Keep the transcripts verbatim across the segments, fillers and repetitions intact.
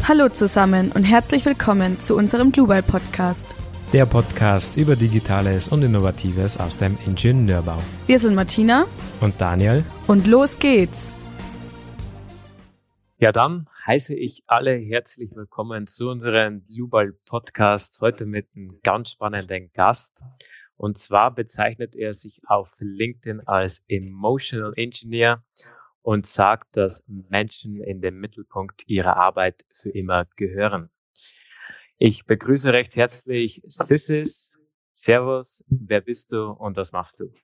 Hallo zusammen und herzlich willkommen zu unserem Global Podcast. Der Podcast über Digitales und Innovatives aus dem Ingenieurbau. Wir sind Martina und Daniel und los geht's. Ja, dann heiße ich alle herzlich willkommen zu unserem Global Podcast, heute mit einem ganz spannenden Gast. Und zwar bezeichnet er sich auf LinkedIn als Emotional Engineer und sagt, dass Menschen in den Mittelpunkt ihrer Arbeit für immer gehören. Ich begrüße recht herzlich Sissis. Servus, wer bist du und was machst du?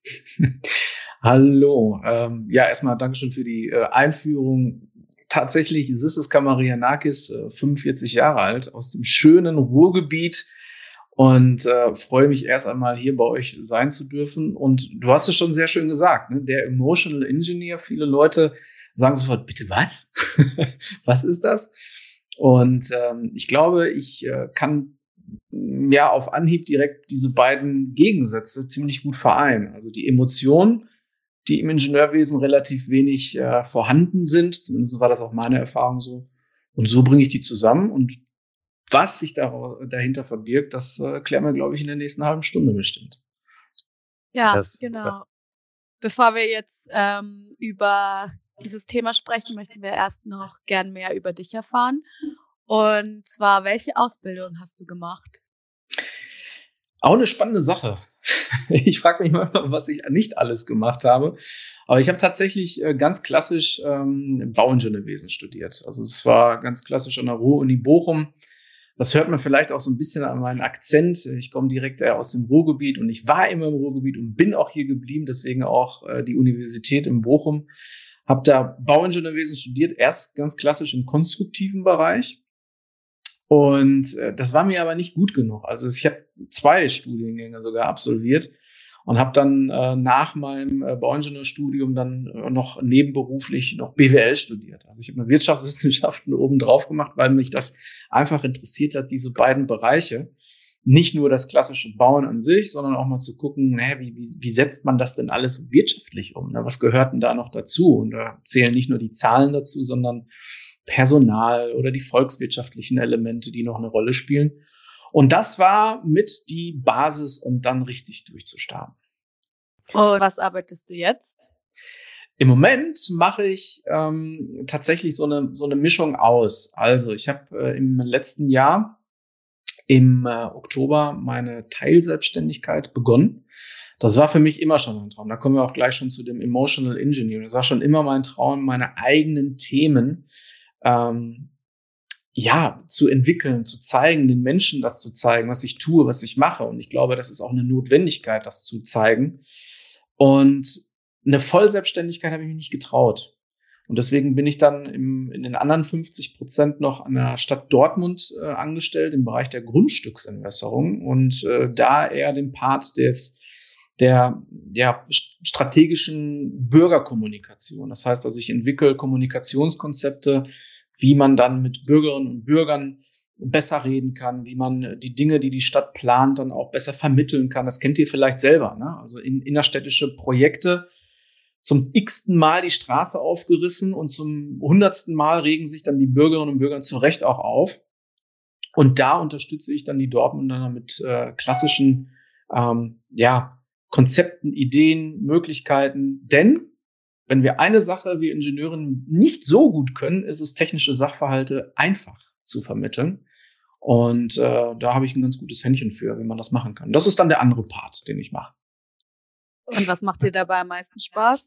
Hallo, ähm, ja, erstmal Dankeschön für die äh, Einführung. Tatsächlich Sissis Kamarianakis, äh, fünfundvierzig Jahre alt, aus dem schönen Ruhrgebiet und äh, freue mich erst einmal hier bei euch sein zu dürfen. Und du hast es schon sehr schön gesagt, ne? Der Emotional Engineer. Viele Leute sagen sofort, bitte was? Was ist das? Und ähm, ich glaube, ich äh, kann ja auf Anhieb direkt diese beiden Gegensätze ziemlich gut vereinen. Also die Emotionen, die im Ingenieurwesen relativ wenig äh, vorhanden sind. Zumindest war das auch meine Erfahrung so. Und so bringe ich die zusammen. Und was sich da, dahinter verbirgt, das äh, klären wir, glaube ich, in der nächsten halben Stunde bestimmt. Ja, Das, genau. Bevor wir jetzt ähm, über dieses Thema sprechen, möchten wir erst noch gern mehr über dich erfahren. Und zwar, welche Ausbildung hast du gemacht? Auch eine spannende Sache. Ich frage mich mal, was ich nicht alles gemacht habe. Aber ich habe tatsächlich äh, ganz klassisch ähm, Bauingenieurwesen studiert. Also es war ganz klassisch an der Ruhr-Uni Bochum. Das hört man vielleicht auch so ein bisschen an meinem Akzent. Ich komme direkt äh, aus dem Ruhrgebiet und ich war immer im Ruhrgebiet und bin auch hier geblieben. Deswegen auch äh, die Universität in Bochum. Habe da Bauingenieurwesen studiert, erst ganz klassisch im konstruktiven Bereich. Und äh, das war mir aber nicht gut genug. Also ich habe zwei Studiengänge sogar absolviert und habe dann äh, nach meinem äh, Bauingenieurstudium dann äh, noch nebenberuflich noch B W L studiert. Also ich habe eine Wirtschaftswissenschaften oben drauf gemacht, weil mich das einfach interessiert hat, diese beiden Bereiche. Nicht nur das klassische Bauen an sich, sondern auch mal zu gucken, naja, wie, wie, wie setzt man das denn alles wirtschaftlich um? Ne? Was gehört denn da noch dazu? Und da zählen nicht nur die Zahlen dazu, sondern Personal oder die volkswirtschaftlichen Elemente, die noch eine Rolle spielen. Und das war mit die Basis, um dann richtig durchzustarten. Und was arbeitest du jetzt? Im Moment mache ich ähm, tatsächlich so eine so eine Mischung aus. Also ich habe äh, im letzten Jahr im äh, Oktober meine Teilselbstständigkeit begonnen. Das war für mich immer schon ein Traum. Da kommen wir auch gleich schon zu dem Emotional Engineering. Das war schon immer mein Traum, meine eigenen Themen ähm, ja, zu entwickeln, zu zeigen, den Menschen das zu zeigen, was ich tue, was ich mache. Und ich glaube, das ist auch eine Notwendigkeit, das zu zeigen. Und eine Vollselbstständigkeit habe ich mich nicht getraut. Und deswegen bin ich dann im, in den anderen fünfzig Prozent noch an der Stadt Dortmund äh, angestellt, im Bereich der Grundstücksentwässerung und äh, da eher den Part des der ja, strategischen Bürgerkommunikation. Das heißt also, ich entwickle Kommunikationskonzepte, wie man dann mit Bürgerinnen und Bürgern besser reden kann, wie man die Dinge, die die Stadt plant, dann auch besser vermitteln kann. Das kennt ihr vielleicht selber, ne? Also in innerstädtische Projekte zum x-ten Mal die Straße aufgerissen und zum hundertsten Mal regen sich dann die Bürgerinnen und Bürger zu Recht auch auf. Und da unterstütze ich dann die Dortmunder mit äh, klassischen ähm, ja, Konzepten, Ideen, Möglichkeiten. Denn wenn wir eine Sache wie Ingenieuren nicht so gut können, ist es, technische Sachverhalte einfach zu vermitteln. Und äh, da habe ich ein ganz gutes Händchen für, wie man das machen kann. Das ist dann der andere Part, den ich mache. Und was macht dir dabei am meisten Spaß?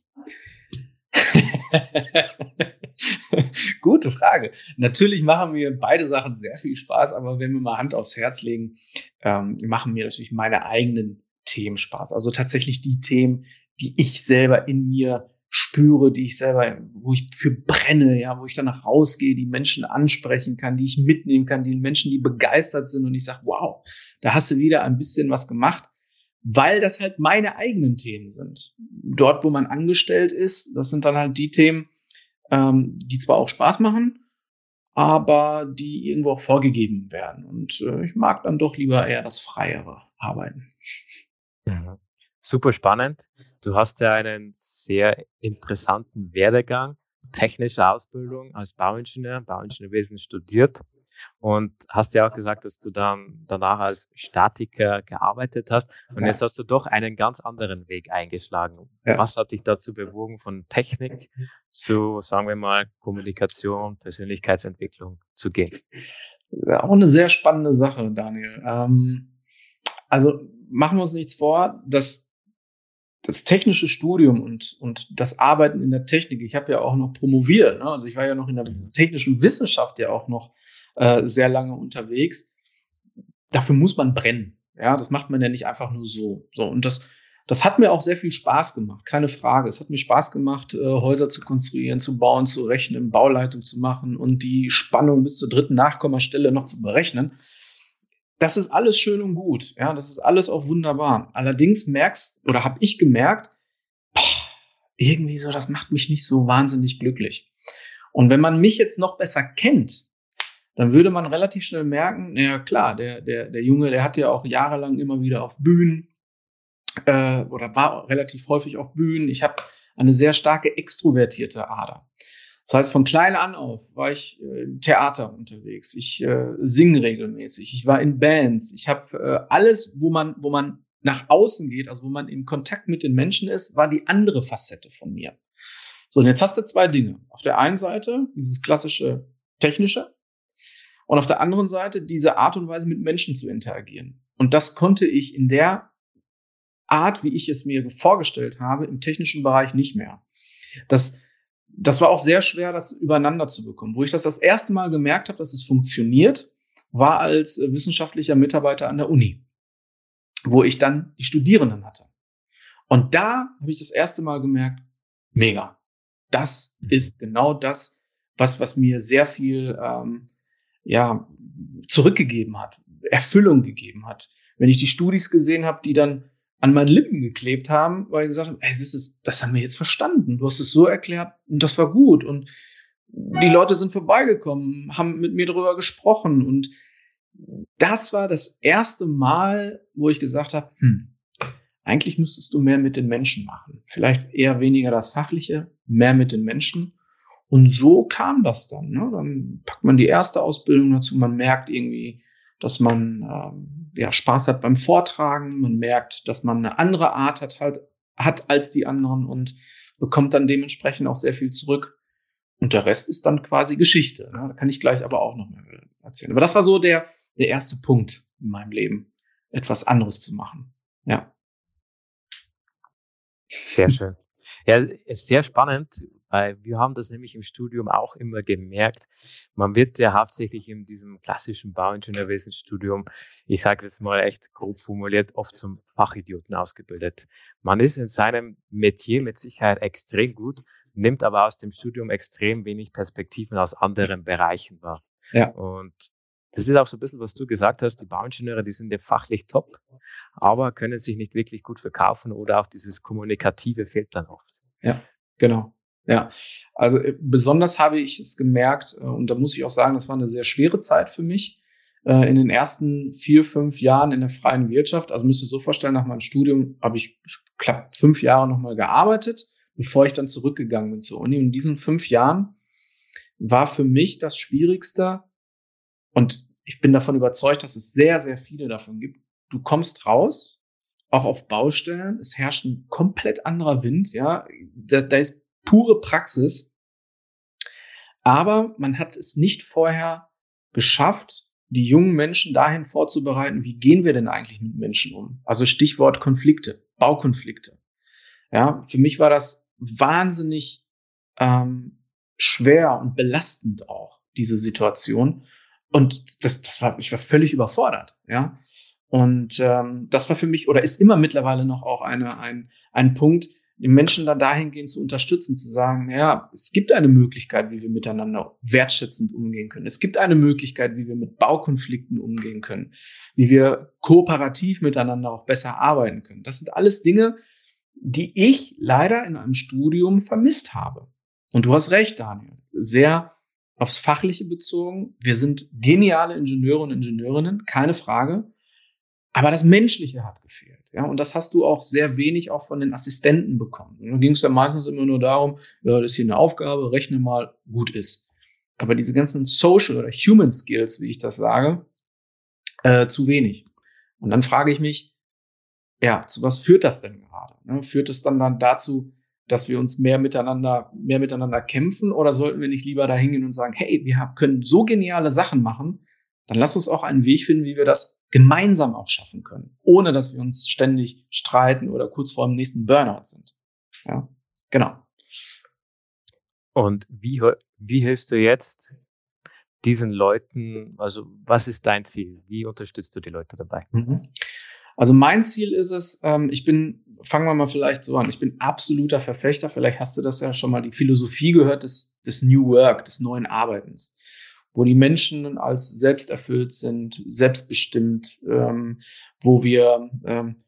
Gute Frage. Natürlich machen mir beide Sachen sehr viel Spaß, aber wenn wir mal Hand aufs Herz legen, ähm, machen mir natürlich meine eigenen Themen Spaß. Also tatsächlich die Themen, die ich selber in mir spüre, die ich selber, wo ich für brenne, ja, wo ich danach rausgehe, die Menschen ansprechen kann, die ich mitnehmen kann, die Menschen, die begeistert sind und ich sage, wow, da hast du wieder ein bisschen was gemacht, weil das halt meine eigenen Themen sind. Dort, wo man angestellt ist, das sind dann halt die Themen, ähm, die zwar auch Spaß machen, aber die irgendwo auch vorgegeben werden. Und äh, ich mag dann doch lieber eher das freiere Arbeiten. Mhm. Super spannend. Du hast ja einen sehr interessanten Werdegang, technische Ausbildung als Bauingenieur, Bauingenieurwesen studiert und hast ja auch gesagt, dass du dann danach als Statiker gearbeitet hast und Ja. jetzt hast du doch einen ganz anderen Weg eingeschlagen. Ja. Was hat dich dazu bewogen, von Technik zu, sagen wir mal, Kommunikation, Persönlichkeitsentwicklung zu gehen? Ja, auch eine sehr spannende Sache, Daniel. Ähm, also machen wir uns nichts vor, dass das technische Studium und, und das Arbeiten in der Technik, ich habe ja auch noch promoviert, ne? Also ich war ja noch in der Mhm. technischen Wissenschaft ja auch noch äh, sehr lange unterwegs. Dafür muss man brennen. Ja, das macht man ja nicht einfach nur so. So, und das, das hat mir auch sehr viel Spaß gemacht, keine Frage. Es hat mir Spaß gemacht, äh, Häuser zu konstruieren, zu bauen, zu rechnen, Bauleitung zu machen und die Spannung bis zur dritten Nachkommastelle noch zu berechnen. Das ist alles schön und gut. Ja, das ist alles auch wunderbar. Allerdings merkst oder habe ich gemerkt, boah, irgendwie so, das macht mich nicht so wahnsinnig glücklich. Und wenn man mich jetzt noch besser kennt, dann würde man relativ schnell merken, ja klar, der, der, der Junge, der hat ja auch jahrelang immer wieder auf Bühnen äh, oder war relativ häufig auf Bühnen. Ich habe eine sehr starke extrovertierte Ader. Das heißt, von klein an auf war ich äh, im Theater unterwegs. Ich äh, singe regelmäßig. Ich war in Bands. Ich habe äh, alles, wo man, wo man nach außen geht, also wo man in Kontakt mit den Menschen ist, war die andere Facette von mir. So, und jetzt hast du zwei Dinge. Auf der einen Seite dieses klassische Technische und auf der anderen Seite diese Art und Weise, mit Menschen zu interagieren. Und das konnte ich in der Art, wie ich es mir vorgestellt habe, im technischen Bereich nicht mehr. Das Das war auch sehr schwer, das übereinander zu bekommen. Wo ich das das erste Mal gemerkt habe, dass es funktioniert, war als äh, wissenschaftlicher Mitarbeiter an der Uni, wo ich dann die Studierenden hatte. Und da habe ich das erste Mal gemerkt, mega. Das ist genau das, was, was mir sehr viel ähm, ja, zurückgegeben hat, Erfüllung gegeben hat. Wenn ich die Studis gesehen habe, die dann an meinen Lippen geklebt haben, weil die gesagt haben, hey, das, ist, das haben wir jetzt verstanden. Du hast es so erklärt und das war gut. Und die Leute sind vorbeigekommen, haben mit mir darüber gesprochen. Und das war das erste Mal, wo ich gesagt habe, hm, eigentlich müsstest du mehr mit den Menschen machen. Vielleicht eher weniger das Fachliche, mehr mit den Menschen. Und so kam das dann. Ne? Dann packt man die erste Ausbildung dazu. Man merkt irgendwie, dass man ähm, ja, Spaß hat beim Vortragen. Man merkt, dass man eine andere Art hat, halt, hat als die anderen und bekommt dann dementsprechend auch sehr viel zurück. Und der Rest ist dann quasi Geschichte. Ne? Da kann ich gleich aber auch noch mal erzählen. Aber das war so der, der erste Punkt in meinem Leben, etwas anderes zu machen. Ja. Sehr schön. Ja, ist sehr spannend, weil wir haben das nämlich im Studium auch immer gemerkt. Man wird ja hauptsächlich in diesem klassischen Bauingenieurwesenstudium, ich sage jetzt mal echt grob formuliert, oft zum Fachidioten ausgebildet. Man ist in seinem Metier mit Sicherheit extrem gut, nimmt aber aus dem Studium extrem wenig Perspektiven aus anderen Bereichen wahr. Ja. Und das ist auch so ein bisschen, was du gesagt hast, die Bauingenieure, die sind ja fachlich top, aber können sich nicht wirklich gut verkaufen oder auch dieses Kommunikative fehlt dann oft. Ja, genau. Ja, also äh, besonders habe ich es gemerkt, äh, und da muss ich auch sagen, das war eine sehr schwere Zeit für mich. Äh, in den ersten vier, fünf Jahren in der freien Wirtschaft, also müsst ihr so vorstellen, nach meinem Studium habe ich knapp fünf Jahre nochmal gearbeitet, bevor ich dann zurückgegangen bin zur Uni. Und in diesen fünf Jahren war für mich das Schwierigste, und ich bin davon überzeugt, dass es sehr, sehr viele davon gibt. Du kommst raus, auch auf Baustellen, es herrscht ein komplett anderer Wind, ja, da, da ist pure Praxis, aber man hat es nicht vorher geschafft, die jungen Menschen dahin vorzubereiten, wie gehen wir denn eigentlich mit Menschen um? Also Stichwort Konflikte, Baukonflikte. Ja, für mich war das wahnsinnig ähm, schwer und belastend auch, diese Situation. Und das, das war, ich war völlig überfordert, ja. Und ähm, das war für mich oder ist immer mittlerweile noch auch eine, ein, ein Punkt, die Menschen da dahingehend zu unterstützen, zu sagen, ja, es gibt eine Möglichkeit, wie wir miteinander wertschätzend umgehen können. Es gibt eine Möglichkeit, wie wir mit Baukonflikten umgehen können, wie wir kooperativ miteinander auch besser arbeiten können. Das sind alles Dinge, die ich leider in einem Studium vermisst habe. Und du hast recht, Daniel, sehr aufs Fachliche bezogen. Wir sind geniale Ingenieure und Ingenieurinnen, keine Frage. Aber das Menschliche hat gefehlt. Ja, und das hast du auch sehr wenig auch von den Assistenten bekommen. Und dann ging es ja meistens immer nur darum, ja, das ist hier eine Aufgabe, rechne mal, gut ist. aber diese ganzen Social oder Human Skills, wie ich das sage, äh, zu wenig. Und dann frage ich mich, ja, zu was führt das denn gerade? Ne? Führt es dann dann dazu, dass wir uns mehr miteinander, mehr miteinander kämpfen, oder sollten wir nicht lieber da hingehen und sagen, hey, wir haben, können so geniale Sachen machen, dann lass uns auch einen Weg finden, wie wir das gemeinsam auch schaffen können, ohne dass wir uns ständig streiten oder kurz vor dem nächsten Burnout sind. Ja, genau. Und wie, wie hilfst du jetzt diesen Leuten, also was ist dein Ziel? Wie unterstützt du die Leute dabei? Mhm. Also mein Ziel ist es, ähm, ich bin, fangen wir mal vielleicht so an, ich bin absoluter Verfechter, vielleicht hast du das ja schon mal, die Philosophie gehört des, des New Work, des neuen Arbeitens, wo die Menschen als selbsterfüllt sind, selbstbestimmt, ähm, wo wir ähm,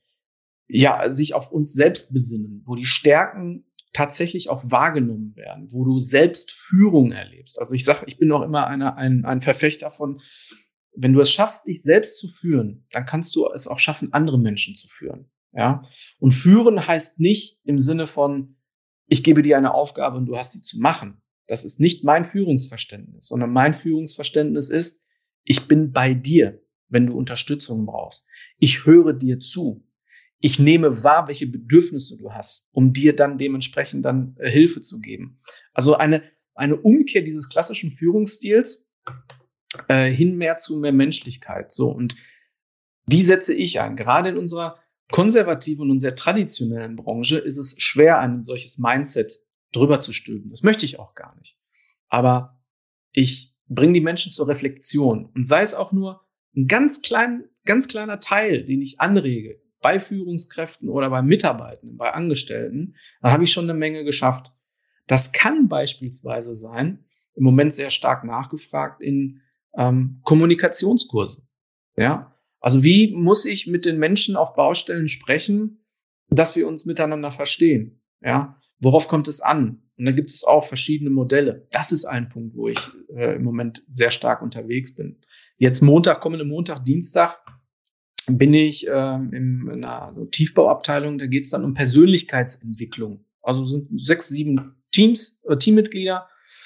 ja sich auf uns selbst besinnen, wo die Stärken tatsächlich auch wahrgenommen werden, wo du selbst Führung erlebst. Also ich sage, ich bin auch immer einer, ein, ein Verfechter von, wenn du es schaffst, dich selbst zu führen, dann kannst du es auch schaffen, andere Menschen zu führen. Ja? Und führen heißt nicht im Sinne von, ich gebe dir eine Aufgabe und du hast sie zu machen. Das ist nicht mein Führungsverständnis, sondern mein Führungsverständnis ist, ich bin bei dir, wenn du Unterstützung brauchst. Ich höre dir zu. Ich nehme wahr, welche Bedürfnisse du hast, um dir dann dementsprechend dann äh, Hilfe zu geben. Also eine, eine Umkehr dieses klassischen Führungsstils äh, hin mehr zu mehr Menschlichkeit. So, und wie setze ich ein? Gerade in unserer konservativen und sehr traditionellen Branche ist es schwer, ein solches Mindset drüber zu stülpen. Das möchte ich auch gar nicht. Aber ich bringe die Menschen zur Reflexion. Und sei es auch nur ein ganz klein, ganz kleiner Teil, den ich anrege, bei Führungskräften oder bei Mitarbeitenden, bei Angestellten, dann habe ich schon eine Menge geschafft. Das kann beispielsweise sein, im Moment sehr stark nachgefragt, in ähm, Kommunikationskurse. Ja, also wie muss ich mit den Menschen auf Baustellen sprechen, dass wir uns miteinander verstehen? Ja, worauf kommt es an? Und da gibt es auch verschiedene Modelle. Das ist ein Punkt, wo ich äh, im Moment sehr stark unterwegs bin. Jetzt Montag, kommende Montag, Dienstag bin ich ähm, in einer so Tiefbauabteilung, da geht es dann um Persönlichkeitsentwicklung. Also sind sechs, sieben Teams, äh, Teammitglieder,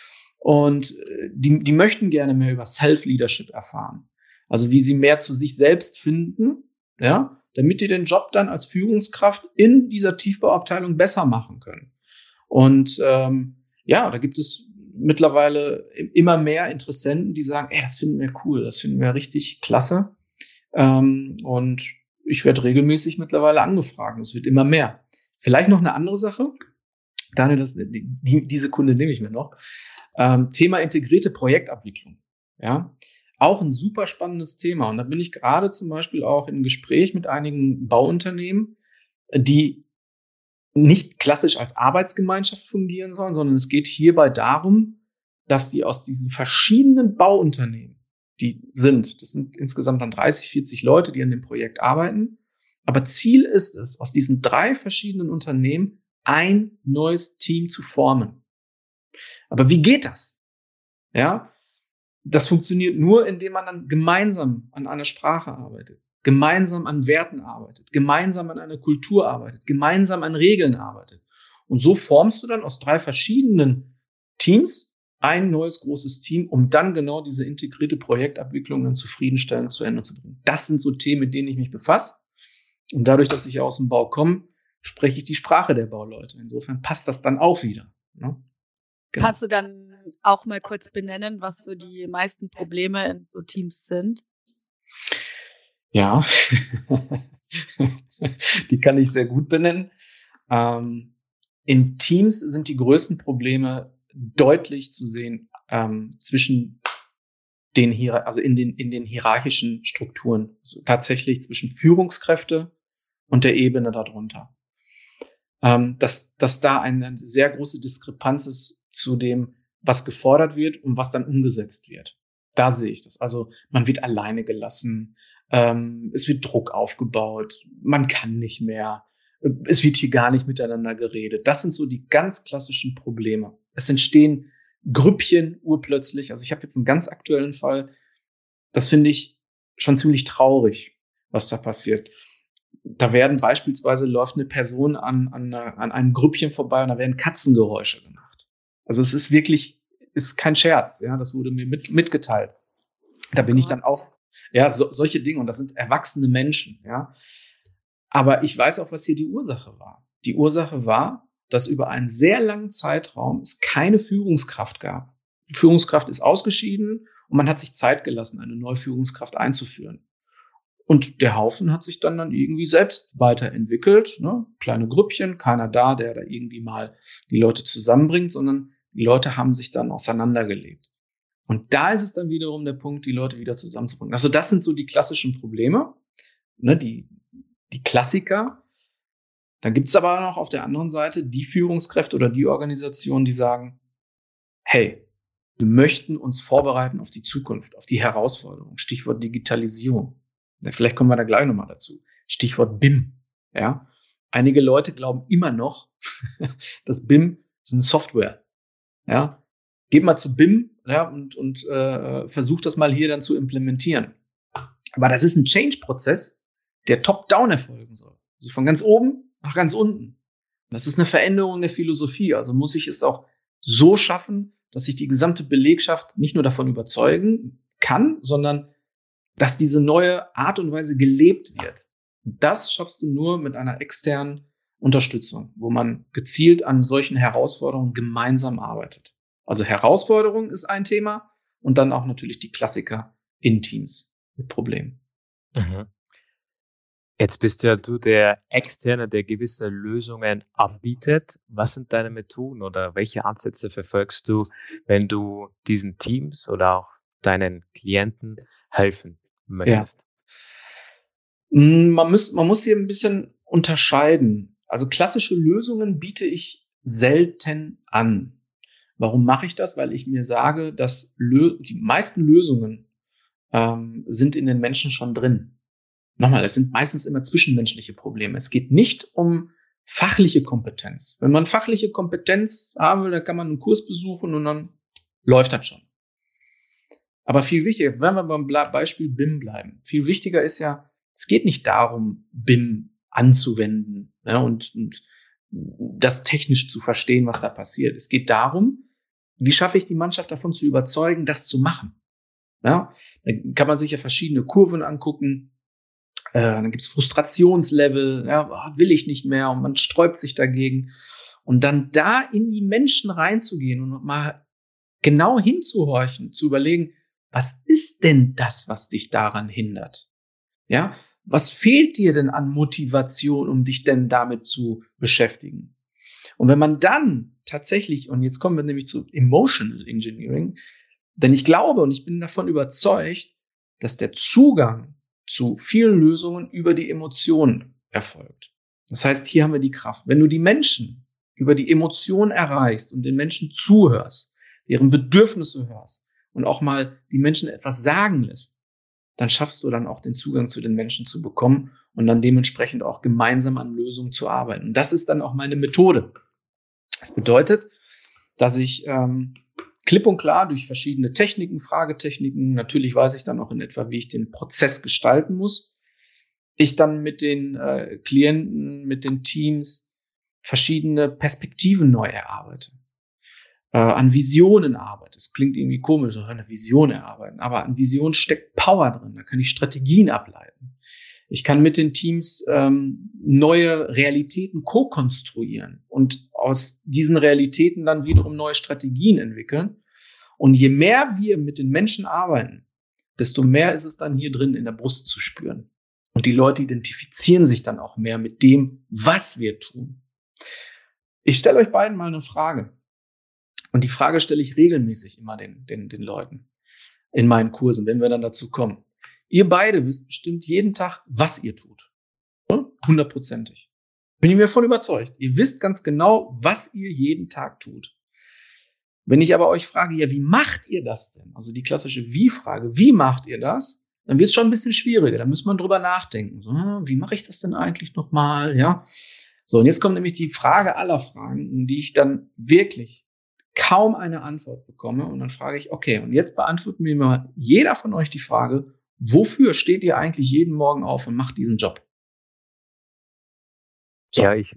und äh, die, die möchten gerne mehr über Self-Leadership erfahren. Also wie sie mehr zu sich selbst finden, ja, damit die den Job dann als Führungskraft in dieser Tiefbauabteilung besser machen können. Und ähm, ja, da gibt es mittlerweile immer mehr Interessenten, die sagen, ey, das finden wir cool, das finden wir richtig klasse. Ähm, und ich werde regelmäßig mittlerweile angefragt. Es wird immer mehr. Vielleicht noch eine andere Sache. Daniel, das, die, diese Kunde nehme ich mir noch. Ähm, Thema integrierte Projektabwicklung. Ja, auch ein super spannendes Thema. Und da bin ich gerade zum Beispiel auch im Gespräch mit einigen Bauunternehmen, die nicht klassisch als Arbeitsgemeinschaft fungieren sollen, sondern es geht hierbei darum, dass die aus diesen verschiedenen Bauunternehmen, die sind, das sind insgesamt dann dreißig, vierzig Leute, die an dem Projekt arbeiten. Aber Ziel ist es, aus diesen drei verschiedenen Unternehmen ein neues Team zu formen. Aber wie geht das? Ja, das funktioniert nur, indem man dann gemeinsam an einer Sprache arbeitet, gemeinsam an Werten arbeitet, gemeinsam an einer Kultur arbeitet, gemeinsam an Regeln arbeitet. Und so formst du dann aus drei verschiedenen Teams ein neues großes Team, um dann genau diese integrierte Projektabwicklung dann zufriedenstellend zu Ende zu bringen. Das sind so Themen, mit denen ich mich befasse. Und dadurch, dass ich ja aus dem Bau komme, spreche ich die Sprache der Bauleute. Insofern passt das dann auch wieder. Ne? Genau. Kannst du dann auch mal kurz benennen, was so die meisten Probleme in so Teams sind? Ja, die kann ich sehr gut benennen. Ähm, in Teams sind die größten Probleme deutlich zu sehen ähm, zwischen den Hier- also in den in den hierarchischen Strukturen, also tatsächlich zwischen Führungskräfte und der Ebene darunter. Ähm, dass dass da eine sehr große Diskrepanz ist zu dem, was gefordert wird und was dann umgesetzt wird. Da sehe ich das. Also man wird alleine gelassen, ähm, es wird Druck aufgebaut, man kann nicht mehr. Es wird hier gar nicht miteinander geredet. Das sind so die ganz klassischen Probleme. Es entstehen Grüppchen urplötzlich. Also ich habe jetzt einen ganz aktuellen Fall. Das finde ich schon ziemlich traurig, was da passiert. Da werden beispielsweise, läuft eine Person an, an, an einem Grüppchen vorbei und da werden Katzengeräusche gemacht. Also es ist wirklich ist kein Scherz, ja, das wurde mir mit, mitgeteilt. Da bin ich dann auch, ja, so, solche Dinge, und das sind erwachsene Menschen, ja. Aber ich weiß auch, was hier die Ursache war. Die Ursache war, dass über einen sehr langen Zeitraum es keine Führungskraft gab. Die Führungskraft ist ausgeschieden und man hat sich Zeit gelassen, eine neue Führungskraft einzuführen. Und der Haufen hat sich dann, dann irgendwie selbst weiterentwickelt, ne? Kleine Grüppchen, keiner da, der da irgendwie mal die Leute zusammenbringt, sondern die Leute haben sich dann auseinandergelebt. Und da ist es dann wiederum der Punkt, die Leute wieder zusammenzubringen. Also das sind so die klassischen Probleme, ne? die, die Klassiker. Dann gibt es aber noch auf der anderen Seite die Führungskräfte oder die Organisationen, die sagen, hey, wir möchten uns vorbereiten auf die Zukunft, auf die Herausforderung. Stichwort Digitalisierung. Ja, vielleicht kommen wir da gleich nochmal dazu. Stichwort B I M. Ja? Einige Leute glauben immer noch, dass B I M ist eine Software. Ja? Geht mal zu B I M, ja, und, und äh, versucht das mal hier dann zu implementieren. Aber das ist ein Change-Prozess, der top-down erfolgen soll. Also von ganz oben nach ganz unten. Das ist eine Veränderung der Philosophie. Also muss ich es auch so schaffen, dass ich die gesamte Belegschaft nicht nur davon überzeugen kann, sondern dass diese neue Art und Weise gelebt wird. Das schaffst du nur mit einer externen Unterstützung, wo man gezielt an solchen Herausforderungen gemeinsam arbeitet. Also Herausforderung ist ein Thema und dann auch natürlich die Klassiker in Teams mit Problemen. Mhm. Jetzt bist ja du der Externe, der gewisse Lösungen anbietet. Was sind deine Methoden oder welche Ansätze verfolgst du, wenn du diesen Teams oder auch deinen Klienten helfen möchtest? Ja. Man muss, man muss hier ein bisschen unterscheiden. Also klassische Lösungen biete ich selten an. Warum mache ich das? Weil ich mir sage, dass Lö- die meisten Lösungen ähm, sind in den Menschen schon drin. Nochmal, es sind meistens immer zwischenmenschliche Probleme. Es geht nicht um fachliche Kompetenz. Wenn man fachliche Kompetenz haben will, dann kann man einen Kurs besuchen und dann läuft das schon. Aber viel wichtiger, wenn wir beim Beispiel B I M bleiben, viel wichtiger ist ja, es geht nicht darum, B I M anzuwenden, ja, und, und das technisch zu verstehen, was da passiert. Es geht darum, wie schaffe ich die Mannschaft davon zu überzeugen, das zu machen. Ja, dann kann man sich ja verschiedene Kurven angucken. Äh, dann gibt's Frustrationslevel, ja, oh, will ich nicht mehr, und man sträubt sich dagegen. Und dann da in die Menschen reinzugehen und mal genau hinzuhorchen, zu überlegen, was ist denn das, was dich daran hindert? Ja, was fehlt dir denn an Motivation, um dich denn damit zu beschäftigen? Und wenn man dann tatsächlich, und jetzt kommen wir nämlich zu Emotional Engineering, denn ich glaube und ich bin davon überzeugt, dass der Zugang zu vielen Lösungen über die Emotionen erfolgt. Das heißt, hier haben wir die Kraft. Wenn du die Menschen über die Emotionen erreichst und den Menschen zuhörst, deren Bedürfnisse hörst und auch mal die Menschen etwas sagen lässt, dann schaffst du dann auch den Zugang zu den Menschen zu bekommen und dann dementsprechend auch gemeinsam an Lösungen zu arbeiten. Und das ist dann auch meine Methode. Das bedeutet, dass ich ähm, klipp und klar durch verschiedene Techniken, Fragetechniken, natürlich weiß ich dann auch in etwa, wie ich den Prozess gestalten muss, ich dann mit den äh, Klienten, mit den Teams verschiedene Perspektiven neu erarbeite, äh, an Visionen arbeite. Das klingt irgendwie komisch, eine Vision erarbeiten, aber an Visionen steckt Power drin, da kann ich Strategien ableiten. Ich kann mit den Teams ähm, neue Realitäten ko-konstruieren und aus diesen Realitäten dann wiederum neue Strategien entwickeln. Und je mehr wir mit den Menschen arbeiten, desto mehr ist es dann hier drin in der Brust zu spüren. Und die Leute identifizieren sich dann auch mehr mit dem, was wir tun. Ich stelle euch beiden mal eine Frage. Und die Frage stelle ich regelmäßig immer den, den, den Leuten in meinen Kursen, wenn wir dann dazu kommen. Ihr beide wisst bestimmt jeden Tag, was ihr tut. Hundertprozentig. Bin ich mir davon überzeugt. Ihr wisst ganz genau, was ihr jeden Tag tut. Wenn ich aber euch frage, ja, wie macht ihr das denn? Also die klassische Wie-Frage, wie macht ihr das? Dann wird es schon ein bisschen schwieriger. Da muss man drüber nachdenken. So, wie mache ich das denn eigentlich nochmal? Ja. So, und jetzt kommt nämlich die Frage aller Fragen, um die ich dann wirklich kaum eine Antwort bekomme. Und dann frage ich, okay, und jetzt beantworten mir mal jeder von euch die Frage, wofür steht ihr eigentlich jeden Morgen auf und macht diesen Job? So. Ja, ich,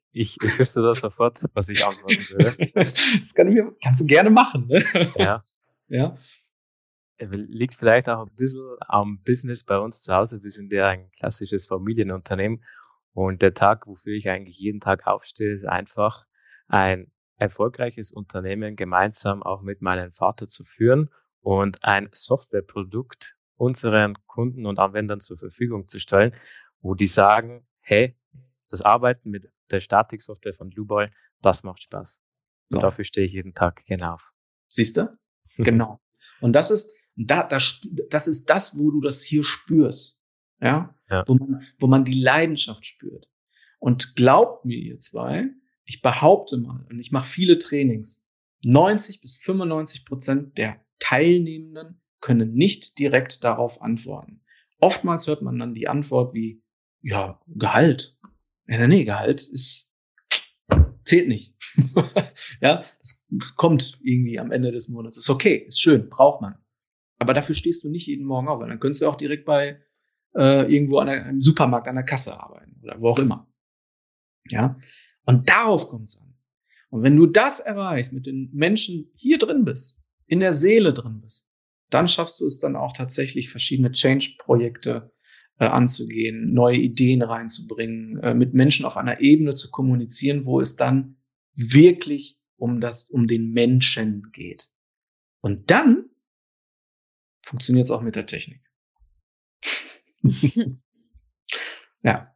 Ich, ich wüsste das sofort, was ich antworten würde. Das kann ich mir, kannst du gerne machen, ne? Ja. Ja. Liegt vielleicht auch ein bisschen am Business bei uns zu Hause. Wir sind ja ein klassisches Familienunternehmen und der Tag, wofür ich eigentlich jeden Tag aufstehe, ist einfach ein erfolgreiches Unternehmen gemeinsam auch mit meinem Vater zu führen und ein Softwareprodukt unseren Kunden und Anwendern zur Verfügung zu stellen, wo die sagen, hey, das Arbeiten mit der Statiksoftware von Blueball, das macht Spaß. Und So. dafür stehe ich jeden Tag genau auf. Siehst du? Genau. Und das ist, da, das, das ist das, wo du das hier spürst. Ja? Ja. Wo man, wo man die Leidenschaft spürt. Und glaubt mir, ihr zwei, ich behaupte mal, und ich mache viele Trainings, neunzig bis fünfundneunzig Prozent der Teilnehmenden können nicht direkt darauf antworten. Oftmals hört man dann die Antwort wie, ja, Gehalt. Ja, nee, Gehalt ist, zählt nicht. Ja, es, es kommt irgendwie am Ende des Monats. Ist okay, ist schön, braucht man. Aber dafür stehst du nicht jeden Morgen auf, weil dann könntest du auch direkt bei äh, irgendwo an einem Supermarkt an der Kasse arbeiten oder wo auch immer. Ja, und darauf kommt es an. Und wenn du das erreichst, mit den Menschen hier drin bist, in der Seele drin bist, dann schaffst du es dann auch tatsächlich, verschiedene Change-Projekte äh, anzugehen, neue Ideen reinzubringen, äh, mit Menschen auf einer Ebene zu kommunizieren, wo es dann wirklich um das, um den Menschen geht. Und dann funktioniert es auch mit der Technik. Ja.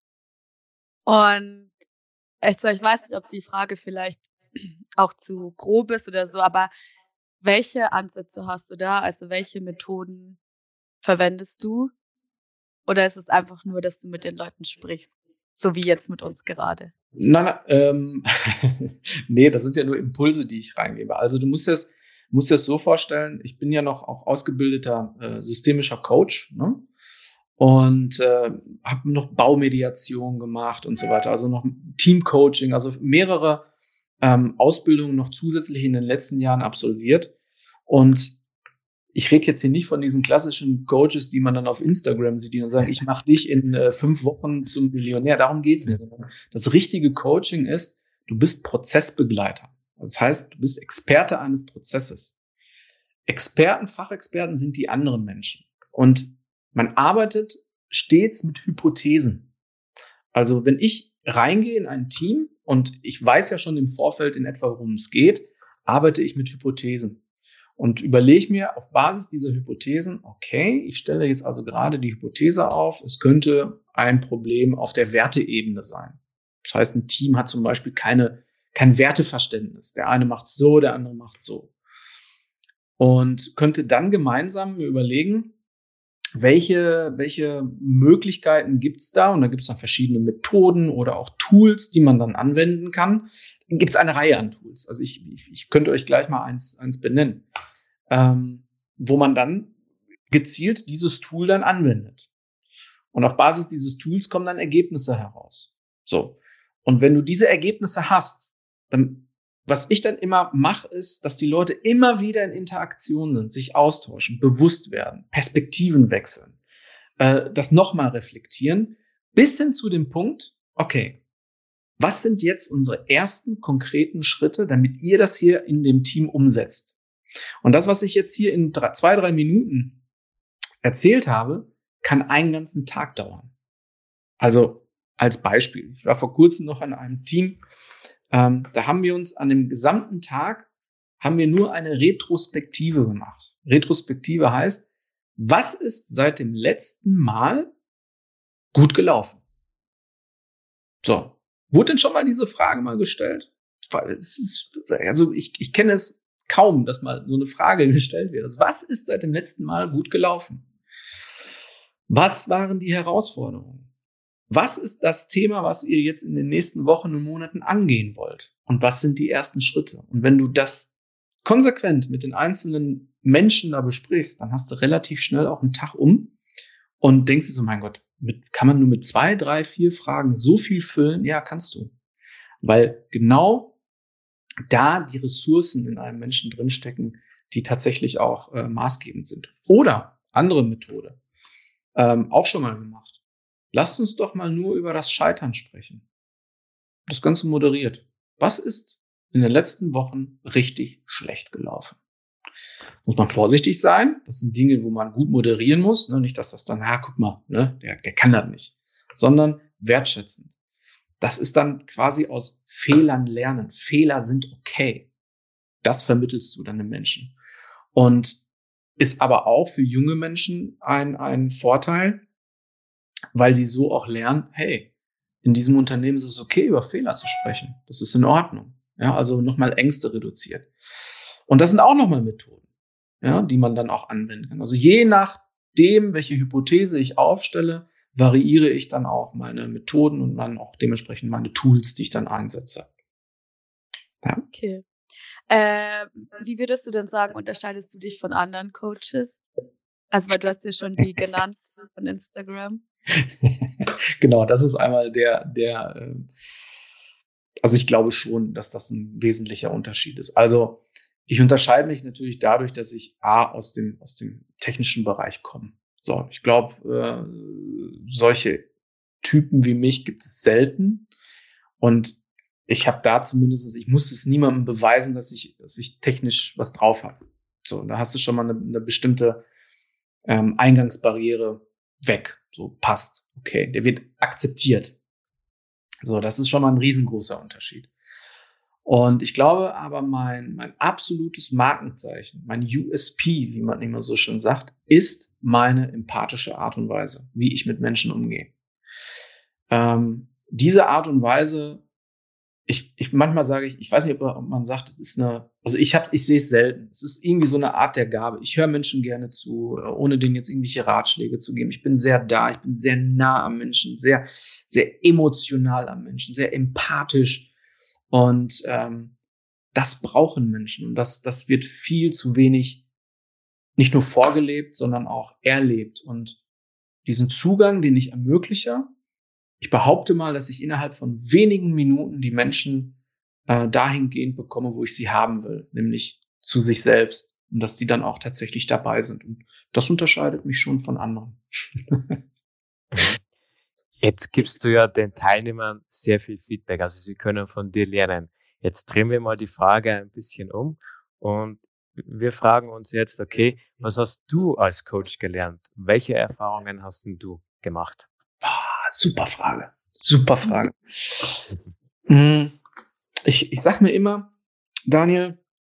Und also ich weiß nicht, ob die Frage vielleicht auch zu grob ist oder so, aber welche Ansätze hast du da? Also welche Methoden verwendest du? Oder ist es einfach nur, dass du mit den Leuten sprichst, so wie jetzt mit uns gerade? Nein, nein, ähm, nee, das sind ja nur Impulse, die ich reingebe. Also du musst das, musst dir das so vorstellen, ich bin ja noch auch ausgebildeter äh, systemischer Coach, ne? Und äh, habe noch Baumediation gemacht und so weiter, also noch Teamcoaching, also mehrere ähm, Ausbildungen noch zusätzlich in den letzten Jahren absolviert. Und ich rede jetzt hier nicht von diesen klassischen Coaches, die man dann auf Instagram sieht, die dann sagen, ich mache dich in äh, fünf Wochen zum Millionär. Darum geht's nicht. Das richtige Coaching ist, du bist Prozessbegleiter. Das heißt, du bist Experte eines Prozesses. Experten, Fachexperten sind die anderen Menschen. Und man arbeitet stets mit Hypothesen. Also wenn ich reingehe in ein Team und ich weiß ja schon im Vorfeld in etwa, worum es geht, arbeite ich mit Hypothesen. Und überlege mir auf Basis dieser Hypothesen, okay, ich stelle jetzt also gerade die Hypothese auf, es könnte ein Problem auf der Werteebene sein. Das heißt, ein Team hat zum Beispiel keine, kein Werteverständnis. Der eine macht so, der andere macht so. Und könnte dann gemeinsam überlegen, welche, welche Möglichkeiten gibt's da? Und da gibt's dann verschiedene Methoden oder auch Tools, die man dann anwenden kann. Gibt's eine Reihe an Tools. Also ich, ich, ich könnte euch gleich mal eins, eins benennen, ähm, wo man dann gezielt dieses Tool dann anwendet. Und auf Basis dieses Tools kommen dann Ergebnisse heraus. So. Und wenn du diese Ergebnisse hast, dann, was ich dann immer mache, ist, dass die Leute immer wieder in Interaktion sind, sich austauschen, bewusst werden, Perspektiven wechseln, äh, das nochmal reflektieren, bis hin zu dem Punkt, okay, was sind jetzt unsere ersten konkreten Schritte, damit ihr das hier in dem Team umsetzt? Und das, was ich jetzt hier in drei, zwei, drei Minuten erzählt habe, kann einen ganzen Tag dauern. Also als Beispiel, ich war vor kurzem noch an einem Team, ähm, da haben wir uns an dem gesamten Tag, haben wir nur eine Retrospektive gemacht. Retrospektive heißt, was ist seit dem letzten Mal gut gelaufen? So, wurde denn schon mal diese Frage mal gestellt? Es ist, also ich, ich kenne es kaum, dass mal so eine Frage gestellt wird. Also was ist seit dem letzten Mal gut gelaufen? Was waren die Herausforderungen? Was ist das Thema, was ihr jetzt in den nächsten Wochen und Monaten angehen wollt? Und was sind die ersten Schritte? Und wenn du das konsequent mit den einzelnen Menschen da besprichst, dann hast du relativ schnell auch einen Tag um und denkst dir so, mein Gott, mit, kann man nur mit zwei, drei, vier Fragen so viel füllen? Ja, kannst du. Weil genau da die Ressourcen in einem Menschen drinstecken, die tatsächlich auch äh, maßgebend sind. Oder andere Methode, ähm, auch schon mal gemacht. Lasst uns doch mal nur über das Scheitern sprechen. das Ganze moderiert. Was ist in den letzten Wochen richtig schlecht gelaufen? Muss man vorsichtig sein. Das sind Dinge, wo man gut moderieren muss. Ne? Nicht, dass das dann, ah, guck mal, ne? der, der kann das nicht. Sondern wertschätzend. Das ist dann quasi aus Fehlern lernen. Fehler sind okay. Das vermittelst du dann den Menschen. Und ist aber auch für junge Menschen ein, ein Vorteil, weil sie so auch lernen, hey, in diesem Unternehmen ist es okay, über Fehler zu sprechen. Das ist in Ordnung. Ja, also nochmal Ängste reduziert. Und das sind auch nochmal Methoden, ja, die man dann auch anwenden kann. Also je nachdem, welche Hypothese ich aufstelle, variiere ich dann auch meine Methoden und dann auch dementsprechend meine Tools, die ich dann einsetze. Ja. Okay. Äh, wie würdest du denn sagen, unterscheidest du dich von anderen Coaches? Also, weil du hast ja schon die genannt von Instagram. Genau, das ist einmal der, der, also ich glaube schon, dass das ein wesentlicher Unterschied ist. Also ich unterscheide mich natürlich dadurch, dass ich A, aus dem, aus dem technischen Bereich komme. So, ich glaube, äh, solche Typen wie mich gibt es selten. Und ich habe da zumindest, ich muss es niemandem beweisen, dass ich, dass ich technisch was drauf habe. So, da hast du schon mal eine, eine bestimmte ähm, Eingangsbarriere weg. So, passt. Okay, der wird akzeptiert. So, das ist schon mal ein riesengroßer Unterschied. Und ich glaube aber, mein, mein absolutes Markenzeichen, mein U S P, wie man immer so schön sagt, ist meine empathische Art und Weise, wie ich mit Menschen umgehe. Ähm, diese Art und Weise, ich, ich manchmal sage ich, ich weiß nicht, ob man sagt, das ist eine, also ich habe, ich sehe es selten. Es ist irgendwie so eine Art der Gabe. Ich höre Menschen gerne zu, ohne denen jetzt irgendwelche Ratschläge zu geben. Ich bin sehr da, ich bin sehr nah am Menschen, sehr, sehr emotional am Menschen, sehr empathisch. Und ähm, das brauchen Menschen. Und das, das wird viel zu wenig nicht nur vorgelebt, sondern auch erlebt. Und diesen Zugang, den ich ermögliche, ich behaupte mal, dass ich innerhalb von wenigen Minuten die Menschen äh, dahingehend bekomme, wo ich sie haben will, nämlich zu sich selbst. Und dass die dann auch tatsächlich dabei sind. Und das unterscheidet mich schon von anderen. Jetzt gibst du ja den Teilnehmern sehr viel Feedback, also sie können von dir lernen. Jetzt drehen wir mal die Frage ein bisschen um und wir fragen uns jetzt, okay, was hast du als Coach gelernt? Welche Erfahrungen hast denn du gemacht? Ah, super Frage. Super Frage. Ich, ich sag mir immer, Daniel,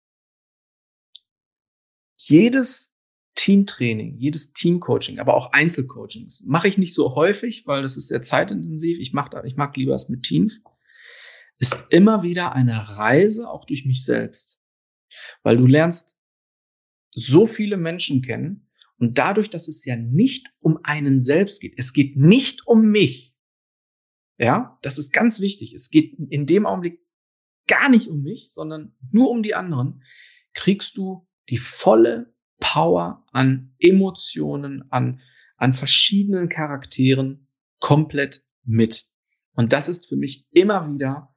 jedes Teamtraining, jedes Teamcoaching, aber auch Einzelcoachings mache ich nicht so häufig, weil das ist sehr zeitintensiv. Ich mag, ich mag lieber es mit Teams. Ist immer wieder eine Reise auch durch mich selbst, weil du lernst so viele Menschen kennen und dadurch, dass es ja nicht um einen selbst geht, es geht nicht um mich. Ja, das ist ganz wichtig. Es geht in dem Augenblick gar nicht um mich, sondern nur um die anderen. Kriegst du die volle Power an Emotionen, an, an verschiedenen Charakteren komplett mit. Und das ist für mich immer wieder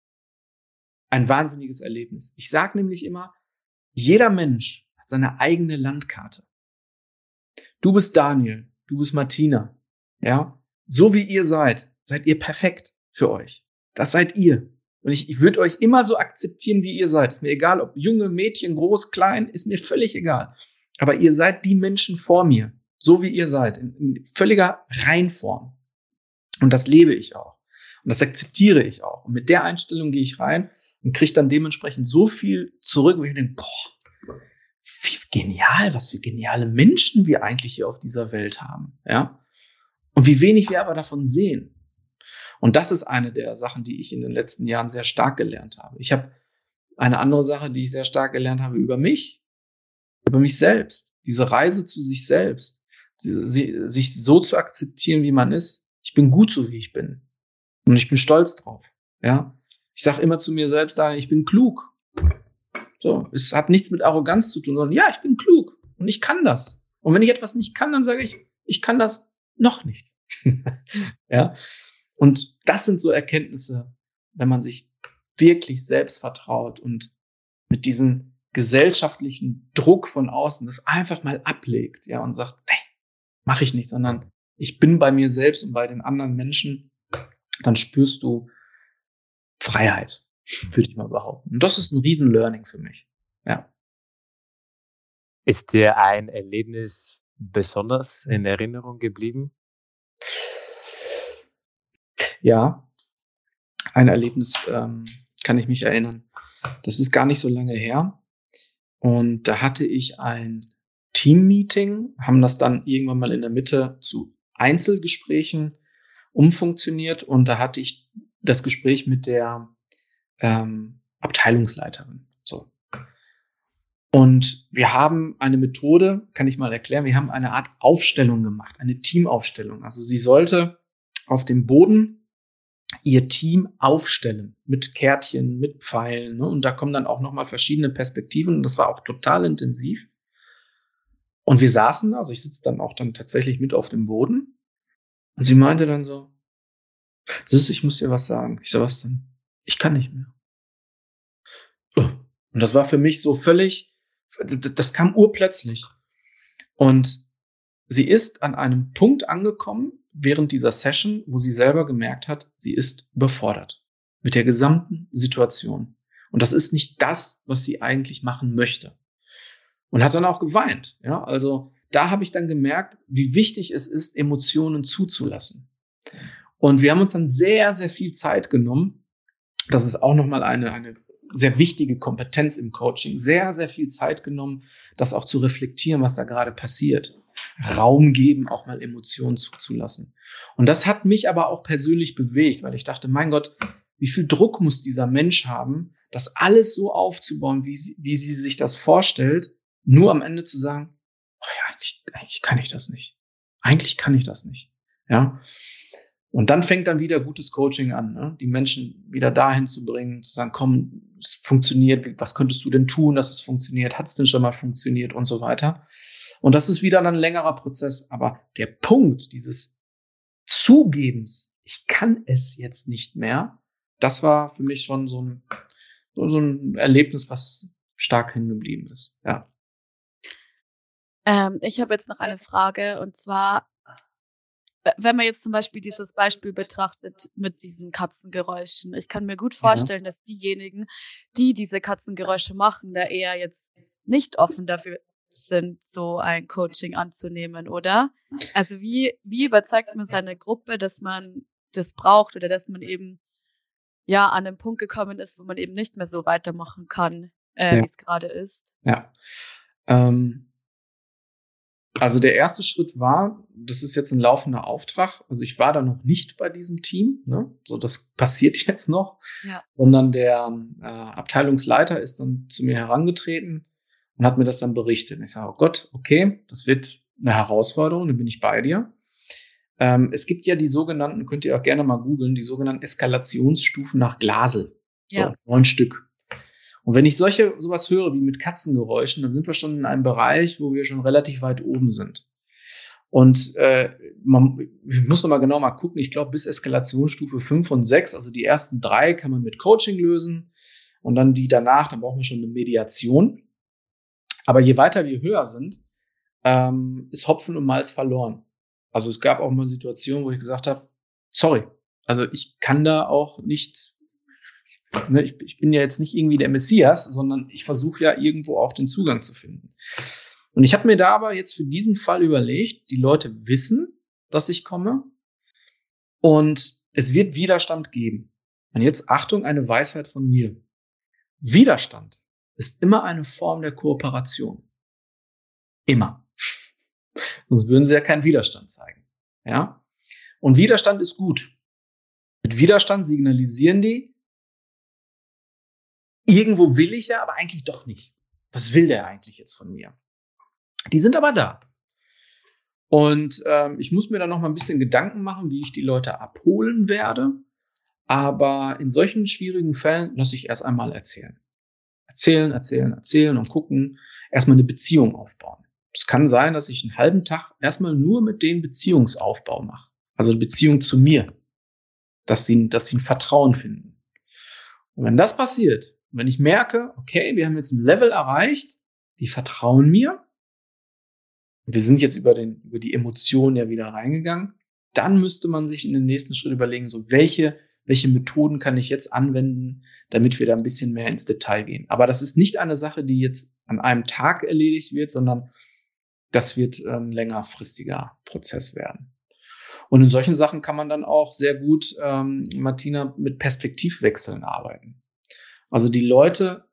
ein wahnsinniges Erlebnis. Ich sage nämlich immer, jeder Mensch hat seine eigene Landkarte. Du bist Daniel, du bist Martina, ja, so wie ihr seid, seid ihr perfekt für euch. Das seid ihr. Und ich, ich würde euch immer so akzeptieren, wie ihr seid. Ist mir egal, ob junge, Mädchen, groß, klein, ist mir völlig egal. Aber ihr seid die Menschen vor mir, so wie ihr seid, in, in völliger Reinform. Und das lebe ich auch. Und das akzeptiere ich auch. Und mit der Einstellung gehe ich rein und kriege dann dementsprechend so viel zurück, wo ich denke, boah, wie genial, was für geniale Menschen wir eigentlich hier auf dieser Welt haben. Ja? Und wie wenig wir aber davon sehen. Und das ist eine der Sachen, die ich in den letzten Jahren sehr stark gelernt habe. Ich habe eine andere Sache, die ich sehr stark gelernt habe über mich, über mich selbst. Diese Reise zu sich selbst, sich so zu akzeptieren, wie man ist. Ich bin gut so, wie ich bin. Und ich bin stolz drauf. Ja? Ich sage immer zu mir selbst, ich bin klug. So, es hat nichts mit Arroganz zu tun, sondern ja, ich bin klug und ich kann das. Und wenn ich etwas nicht kann, dann sage ich, ich kann das noch nicht. Ja? Und das sind so Erkenntnisse, wenn man sich wirklich selbst vertraut und mit diesem gesellschaftlichen Druck von außen das einfach mal ablegt, ja, und sagt, nee, mache ich nicht, sondern ich bin bei mir selbst und bei den anderen Menschen, dann spürst du Freiheit, würde ich mal behaupten. Und das ist ein Riesen-Learning für mich. Ja. Ist dir ein Erlebnis besonders in Erinnerung geblieben? Ja, ein Erlebnis ähm, kann ich mich erinnern. Das ist gar nicht so lange her. Und da hatte ich ein Team-Meeting, haben das dann irgendwann mal in der Mitte zu Einzelgesprächen umfunktioniert. Und da hatte ich das Gespräch mit der ähm, Abteilungsleiterin. So. Und wir haben eine Methode, kann ich mal erklären, wir haben eine Art Aufstellung gemacht, eine Teamaufstellung. Also sie sollte auf dem Boden ihr Team aufstellen mit Kärtchen, mit Pfeilen. Ne? Und da kommen dann auch nochmal verschiedene Perspektiven. Und das war auch total intensiv. Und wir saßen da, also ich sitze dann auch dann tatsächlich mit auf dem Boden. Und sie meinte dann so, Sis, ich muss dir was sagen. Ich so, was denn? Ich kann nicht mehr. Und das war für mich so völlig, das kam urplötzlich. Und sie ist an einem Punkt angekommen während dieser Session, wo sie selber gemerkt hat, sie ist überfordert mit der gesamten Situation. Und das ist nicht das, was sie eigentlich machen möchte. Und hat dann auch geweint. Ja, also da habe ich dann gemerkt, wie wichtig es ist, Emotionen zuzulassen. Und wir haben uns dann sehr, sehr viel Zeit genommen. Das ist auch nochmal eine, eine sehr wichtige Kompetenz im Coaching. Sehr, sehr viel Zeit genommen, das auch zu reflektieren, was da gerade passiert. Raum geben, auch mal Emotionen zuzulassen. Und das hat mich aber auch persönlich bewegt, weil ich dachte, mein Gott, wie viel Druck muss dieser Mensch haben, das alles so aufzubauen, wie sie, wie sie sich das vorstellt, nur am Ende zu sagen, oh ja, eigentlich, eigentlich kann ich das nicht. Eigentlich kann ich das nicht. Ja. Und dann fängt dann wieder gutes Coaching an, ne? Die Menschen wieder dahin zu bringen, zu sagen, komm, es funktioniert, was könntest du denn tun, dass es funktioniert, hat es denn schon mal funktioniert und so weiter. Und das ist wieder ein längerer Prozess. Aber der Punkt dieses Zugebens, ich kann es jetzt nicht mehr, das war für mich schon so ein, so, so ein Erlebnis, was stark hängen geblieben ist. Ja. Ähm, ich habe jetzt noch eine Frage, und zwar, w- wenn man jetzt zum Beispiel dieses Beispiel betrachtet mit diesen Katzengeräuschen. Ich kann mir gut Ja. vorstellen, dass diejenigen, die diese Katzengeräusche machen, da eher jetzt nicht offen dafür sind, so ein Coaching anzunehmen, oder? Also wie, wie überzeugt man seine Gruppe, dass man das braucht oder dass man eben ja an den Punkt gekommen ist, wo man eben nicht mehr so weitermachen kann, äh, Ja. wie es gerade ist? Ja. Ähm, also der erste Schritt war, das ist jetzt ein laufender Auftrag. Also ich war da noch nicht bei diesem Team, ne? So, das passiert jetzt noch. Ja. Sondern der äh, Abteilungsleiter ist dann zu mir herangetreten und hat mir das dann berichtet. Und ich sage, oh Gott, okay, das wird eine Herausforderung, dann bin ich bei dir. Ähm, es gibt ja die sogenannten, könnt ihr auch gerne mal googeln, die sogenannten Eskalationsstufen nach Glasel. So, Ja. neun Stück. Und wenn ich solche sowas höre wie mit Katzengeräuschen, dann sind wir schon in einem Bereich, wo wir schon relativ weit oben sind. Und äh, man ich muss noch mal genau mal gucken, ich glaube bis Eskalationsstufe fünf und sechs, also die ersten drei kann man mit Coaching lösen und dann die danach, dann brauchen wir schon eine Mediation. Aber je weiter wir höher sind, ähm, ist Hopfen und Malz verloren. Also es gab auch mal Situationen, wo ich gesagt habe, sorry, also ich kann da auch nicht, ne, ich, ich bin ja jetzt nicht irgendwie der Messias, sondern ich versuche ja irgendwo auch den Zugang zu finden. Und ich habe mir da aber jetzt für diesen Fall überlegt, die Leute wissen, dass ich komme und es wird Widerstand geben. Und jetzt Achtung, eine Weisheit von mir. Widerstand ist immer eine Form der Kooperation. Immer. Sonst würden sie ja keinen Widerstand zeigen. Ja? Und Widerstand ist gut. Mit Widerstand signalisieren die, irgendwo will ich ja, aber eigentlich doch nicht. Was will der eigentlich jetzt von mir? Die sind aber da. Und ähm, ich muss mir dann noch mal ein bisschen Gedanken machen, wie ich die Leute abholen werde. Aber in solchen schwierigen Fällen lasse ich erst einmal erzählen. Erzählen, erzählen, erzählen und gucken, erstmal eine Beziehung aufbauen. Es kann sein, dass ich einen halben Tag erstmal nur mit denen Beziehungsaufbau mache. Also eine Beziehung zu mir. Dass sie, dass sie ein Vertrauen finden. Und wenn das passiert, wenn ich merke, okay, wir haben jetzt ein Level erreicht, die vertrauen mir, wir sind jetzt über, den, über die Emotionen ja wieder reingegangen, dann müsste man sich in den nächsten Schritt überlegen, so welche welche Methoden kann ich jetzt anwenden, damit wir da ein bisschen mehr ins Detail gehen. Aber das ist nicht eine Sache, die jetzt an einem Tag erledigt wird, sondern das wird ein längerfristiger Prozess werden. Und in solchen Sachen kann man dann auch sehr gut, ähm, Martina, mit Perspektivwechseln arbeiten. Also die Leute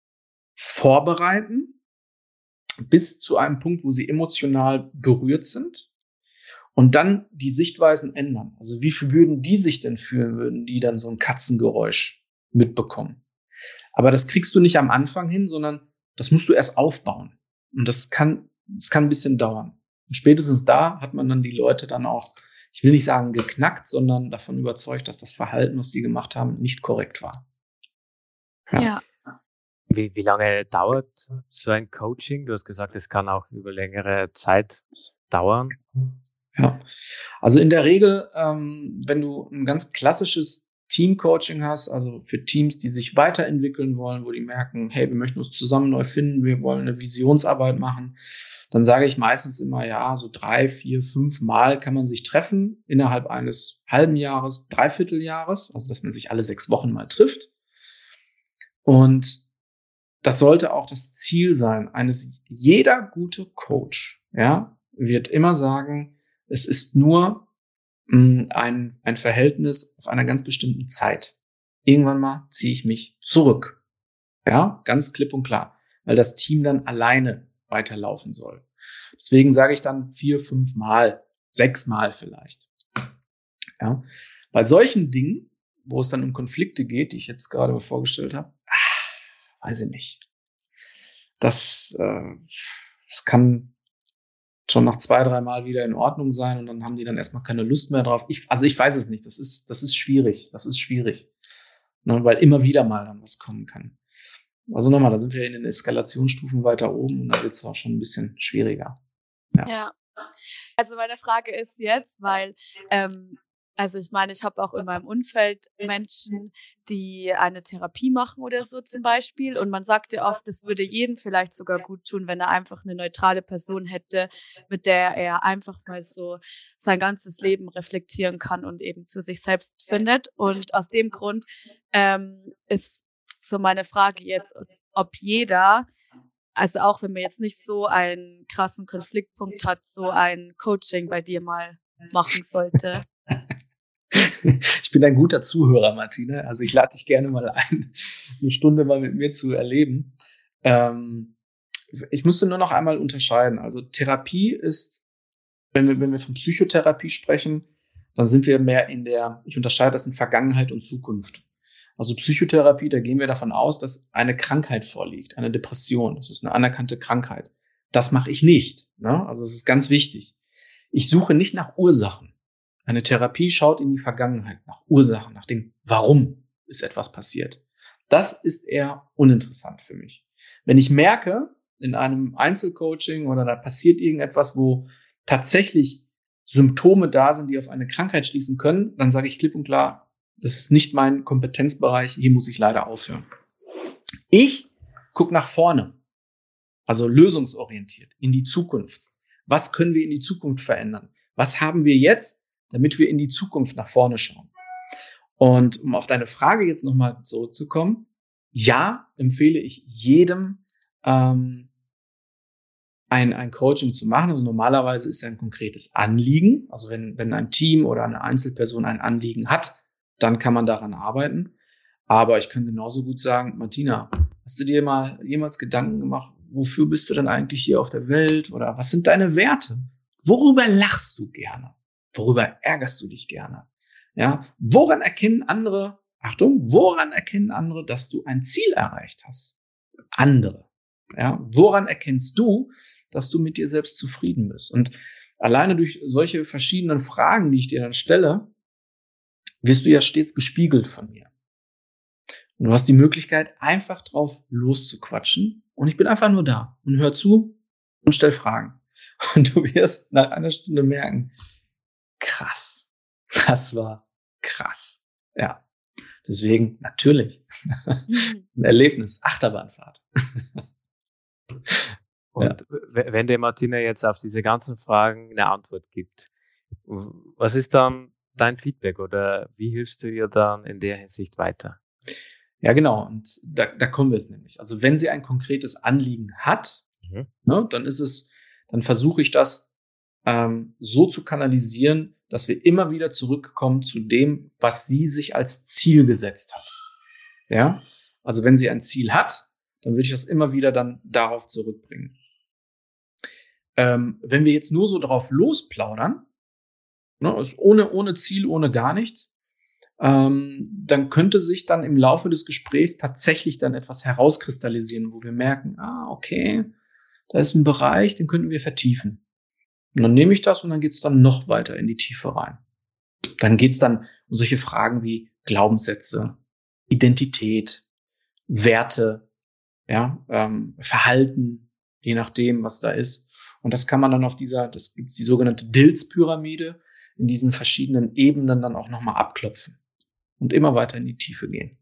vorbereiten bis zu einem Punkt, wo sie emotional berührt sind und dann die Sichtweisen ändern. Also wie würden die sich denn fühlen, würden die dann so ein Katzengeräusch mitbekommen? Aber das kriegst du nicht am Anfang hin, sondern das musst du erst aufbauen. Und das kann, das kann ein bisschen dauern. Und spätestens da hat man dann die Leute dann auch, ich will nicht sagen geknackt, sondern davon überzeugt, dass das Verhalten, was sie gemacht haben, nicht korrekt war. Ja. ja. Wie, wie lange dauert so ein Coaching? Du hast gesagt, es kann auch über längere Zeit dauern. Ja, also in der Regel, ähm, wenn du ein ganz klassisches Team-Coaching hast, also für Teams, die sich weiterentwickeln wollen, wo die merken, hey, wir möchten uns zusammen neu finden, wir wollen eine Visionsarbeit machen, dann sage ich meistens immer, ja, so drei, vier, fünf Mal kann man sich treffen innerhalb eines halben Jahres, Dreivierteljahres, also dass man sich alle sechs Wochen mal trifft. Und das sollte auch das Ziel sein eines, jeder gute Coach, ja, wird immer sagen, es ist nur mh, ein, ein Verhältnis auf einer ganz bestimmten Zeit. Irgendwann mal ziehe ich mich zurück. Ja, ganz klipp und klar, weil das Team dann alleine weiterlaufen soll. Deswegen sage ich dann vier, fünf Mal, sechs Mal vielleicht. Ja, bei solchen Dingen, wo es dann um Konflikte geht, die ich jetzt gerade vorgestellt habe, ah, weiß ich nicht. Das, äh, das kann schon nach zwei, drei Mal wieder in Ordnung sein und dann haben die dann erstmal keine Lust mehr drauf. Ich, also ich weiß es nicht. Das ist, das ist schwierig. Das ist schwierig. Ne, weil immer wieder mal dann was kommen kann. Also nochmal, da sind wir in den Eskalationsstufen weiter oben und da wird es auch schon ein bisschen schwieriger. Ja. ja. Also meine Frage ist jetzt, weil, ähm, also ich meine, ich habe auch in meinem Umfeld Menschen, die eine Therapie machen oder so zum Beispiel. Und man sagt ja oft, es würde jedem vielleicht sogar gut tun, wenn er einfach eine neutrale Person hätte, mit der er einfach mal so sein ganzes Leben reflektieren kann und eben zu sich selbst findet. Und aus dem Grund ähm, ist so meine Frage jetzt, ob jeder, also auch wenn man jetzt nicht so einen krassen Konfliktpunkt hat, so ein Coaching bei dir mal machen sollte. Ich bin ein guter Zuhörer, Martina. Also ich lade dich gerne mal ein, eine Stunde mal mit mir zu erleben. Ähm, ich musste nur noch einmal unterscheiden. Also Therapie ist, wenn wir, wenn wir von Psychotherapie sprechen, dann sind wir mehr in der, ich unterscheide das in Vergangenheit und Zukunft. Also Psychotherapie, da gehen wir davon aus, dass eine Krankheit vorliegt, eine Depression. Das ist eine anerkannte Krankheit. Das mache ich nicht. Ne? Also es ist ganz wichtig. Ich suche nicht nach Ursachen. Eine Therapie schaut in die Vergangenheit, nach Ursachen, nach dem, warum ist etwas passiert. Das ist eher uninteressant für mich. Wenn ich merke, in einem Einzelcoaching oder da passiert irgendetwas, wo tatsächlich Symptome da sind, die auf eine Krankheit schließen können, dann sage ich klipp und klar, das ist nicht mein Kompetenzbereich, hier muss ich leider aufhören. Ich gucke nach vorne, also lösungsorientiert, in die Zukunft. Was können wir in die Zukunft verändern? Was haben wir jetzt, damit wir in die Zukunft nach vorne schauen? Und um auf deine Frage jetzt nochmal zurückzukommen, ja, empfehle ich jedem, ähm, ein, ein Coaching zu machen. Also normalerweise ist ja ein konkretes Anliegen. Also wenn, wenn ein Team oder eine Einzelperson ein Anliegen hat, dann kann man daran arbeiten. Aber ich kann genauso gut sagen, Martina, hast du dir mal jemals Gedanken gemacht, wofür bist du denn eigentlich hier auf der Welt? Oder was sind deine Werte? Worüber lachst du gerne? Worüber ärgerst du dich gerne? Ja, woran erkennen andere, Achtung, woran erkennen andere, dass du ein Ziel erreicht hast? Andere. Ja, woran erkennst du, dass du mit dir selbst zufrieden bist? Und alleine durch solche verschiedenen Fragen, die ich dir dann stelle, wirst du ja stets gespiegelt von mir. Und du hast die Möglichkeit, einfach drauf loszuquatschen. Und ich bin einfach nur da und hör zu und stell Fragen. Und du wirst nach einer Stunde merken, krass, das war krass. Ja, deswegen natürlich. Das ist ein Erlebnis, Achterbahnfahrt. Und ja. Wenn dir Martina jetzt auf diese ganzen Fragen eine Antwort gibt, was ist dann dein Feedback oder wie hilfst du ihr dann in der Hinsicht weiter? Ja, genau. Und da, da kommen wir es nämlich. Also wenn sie ein konkretes Anliegen hat, mhm. ne, dann ist es, dann versuche ich das ähm, so zu kanalisieren, dass wir immer wieder zurückkommen zu dem, was sie sich als Ziel gesetzt hat. Ja, also wenn sie ein Ziel hat, dann würde ich das immer wieder dann darauf zurückbringen. Ähm, wenn wir jetzt nur so drauf losplaudern, ne, also ohne, ohne Ziel, ohne gar nichts, ähm, dann könnte sich dann im Laufe des Gesprächs tatsächlich dann etwas herauskristallisieren, wo wir merken, ah, okay, da ist ein Bereich, den könnten wir vertiefen. Und dann nehme ich das und dann geht es dann noch weiter in die Tiefe rein. Dann geht es dann um solche Fragen wie Glaubenssätze, Identität, Werte, ja, ähm, Verhalten, je nachdem, was da ist. Und das kann man dann auf dieser, das gibt's die sogenannte Dills-Pyramide, in diesen verschiedenen Ebenen dann auch nochmal abklopfen und immer weiter in die Tiefe gehen.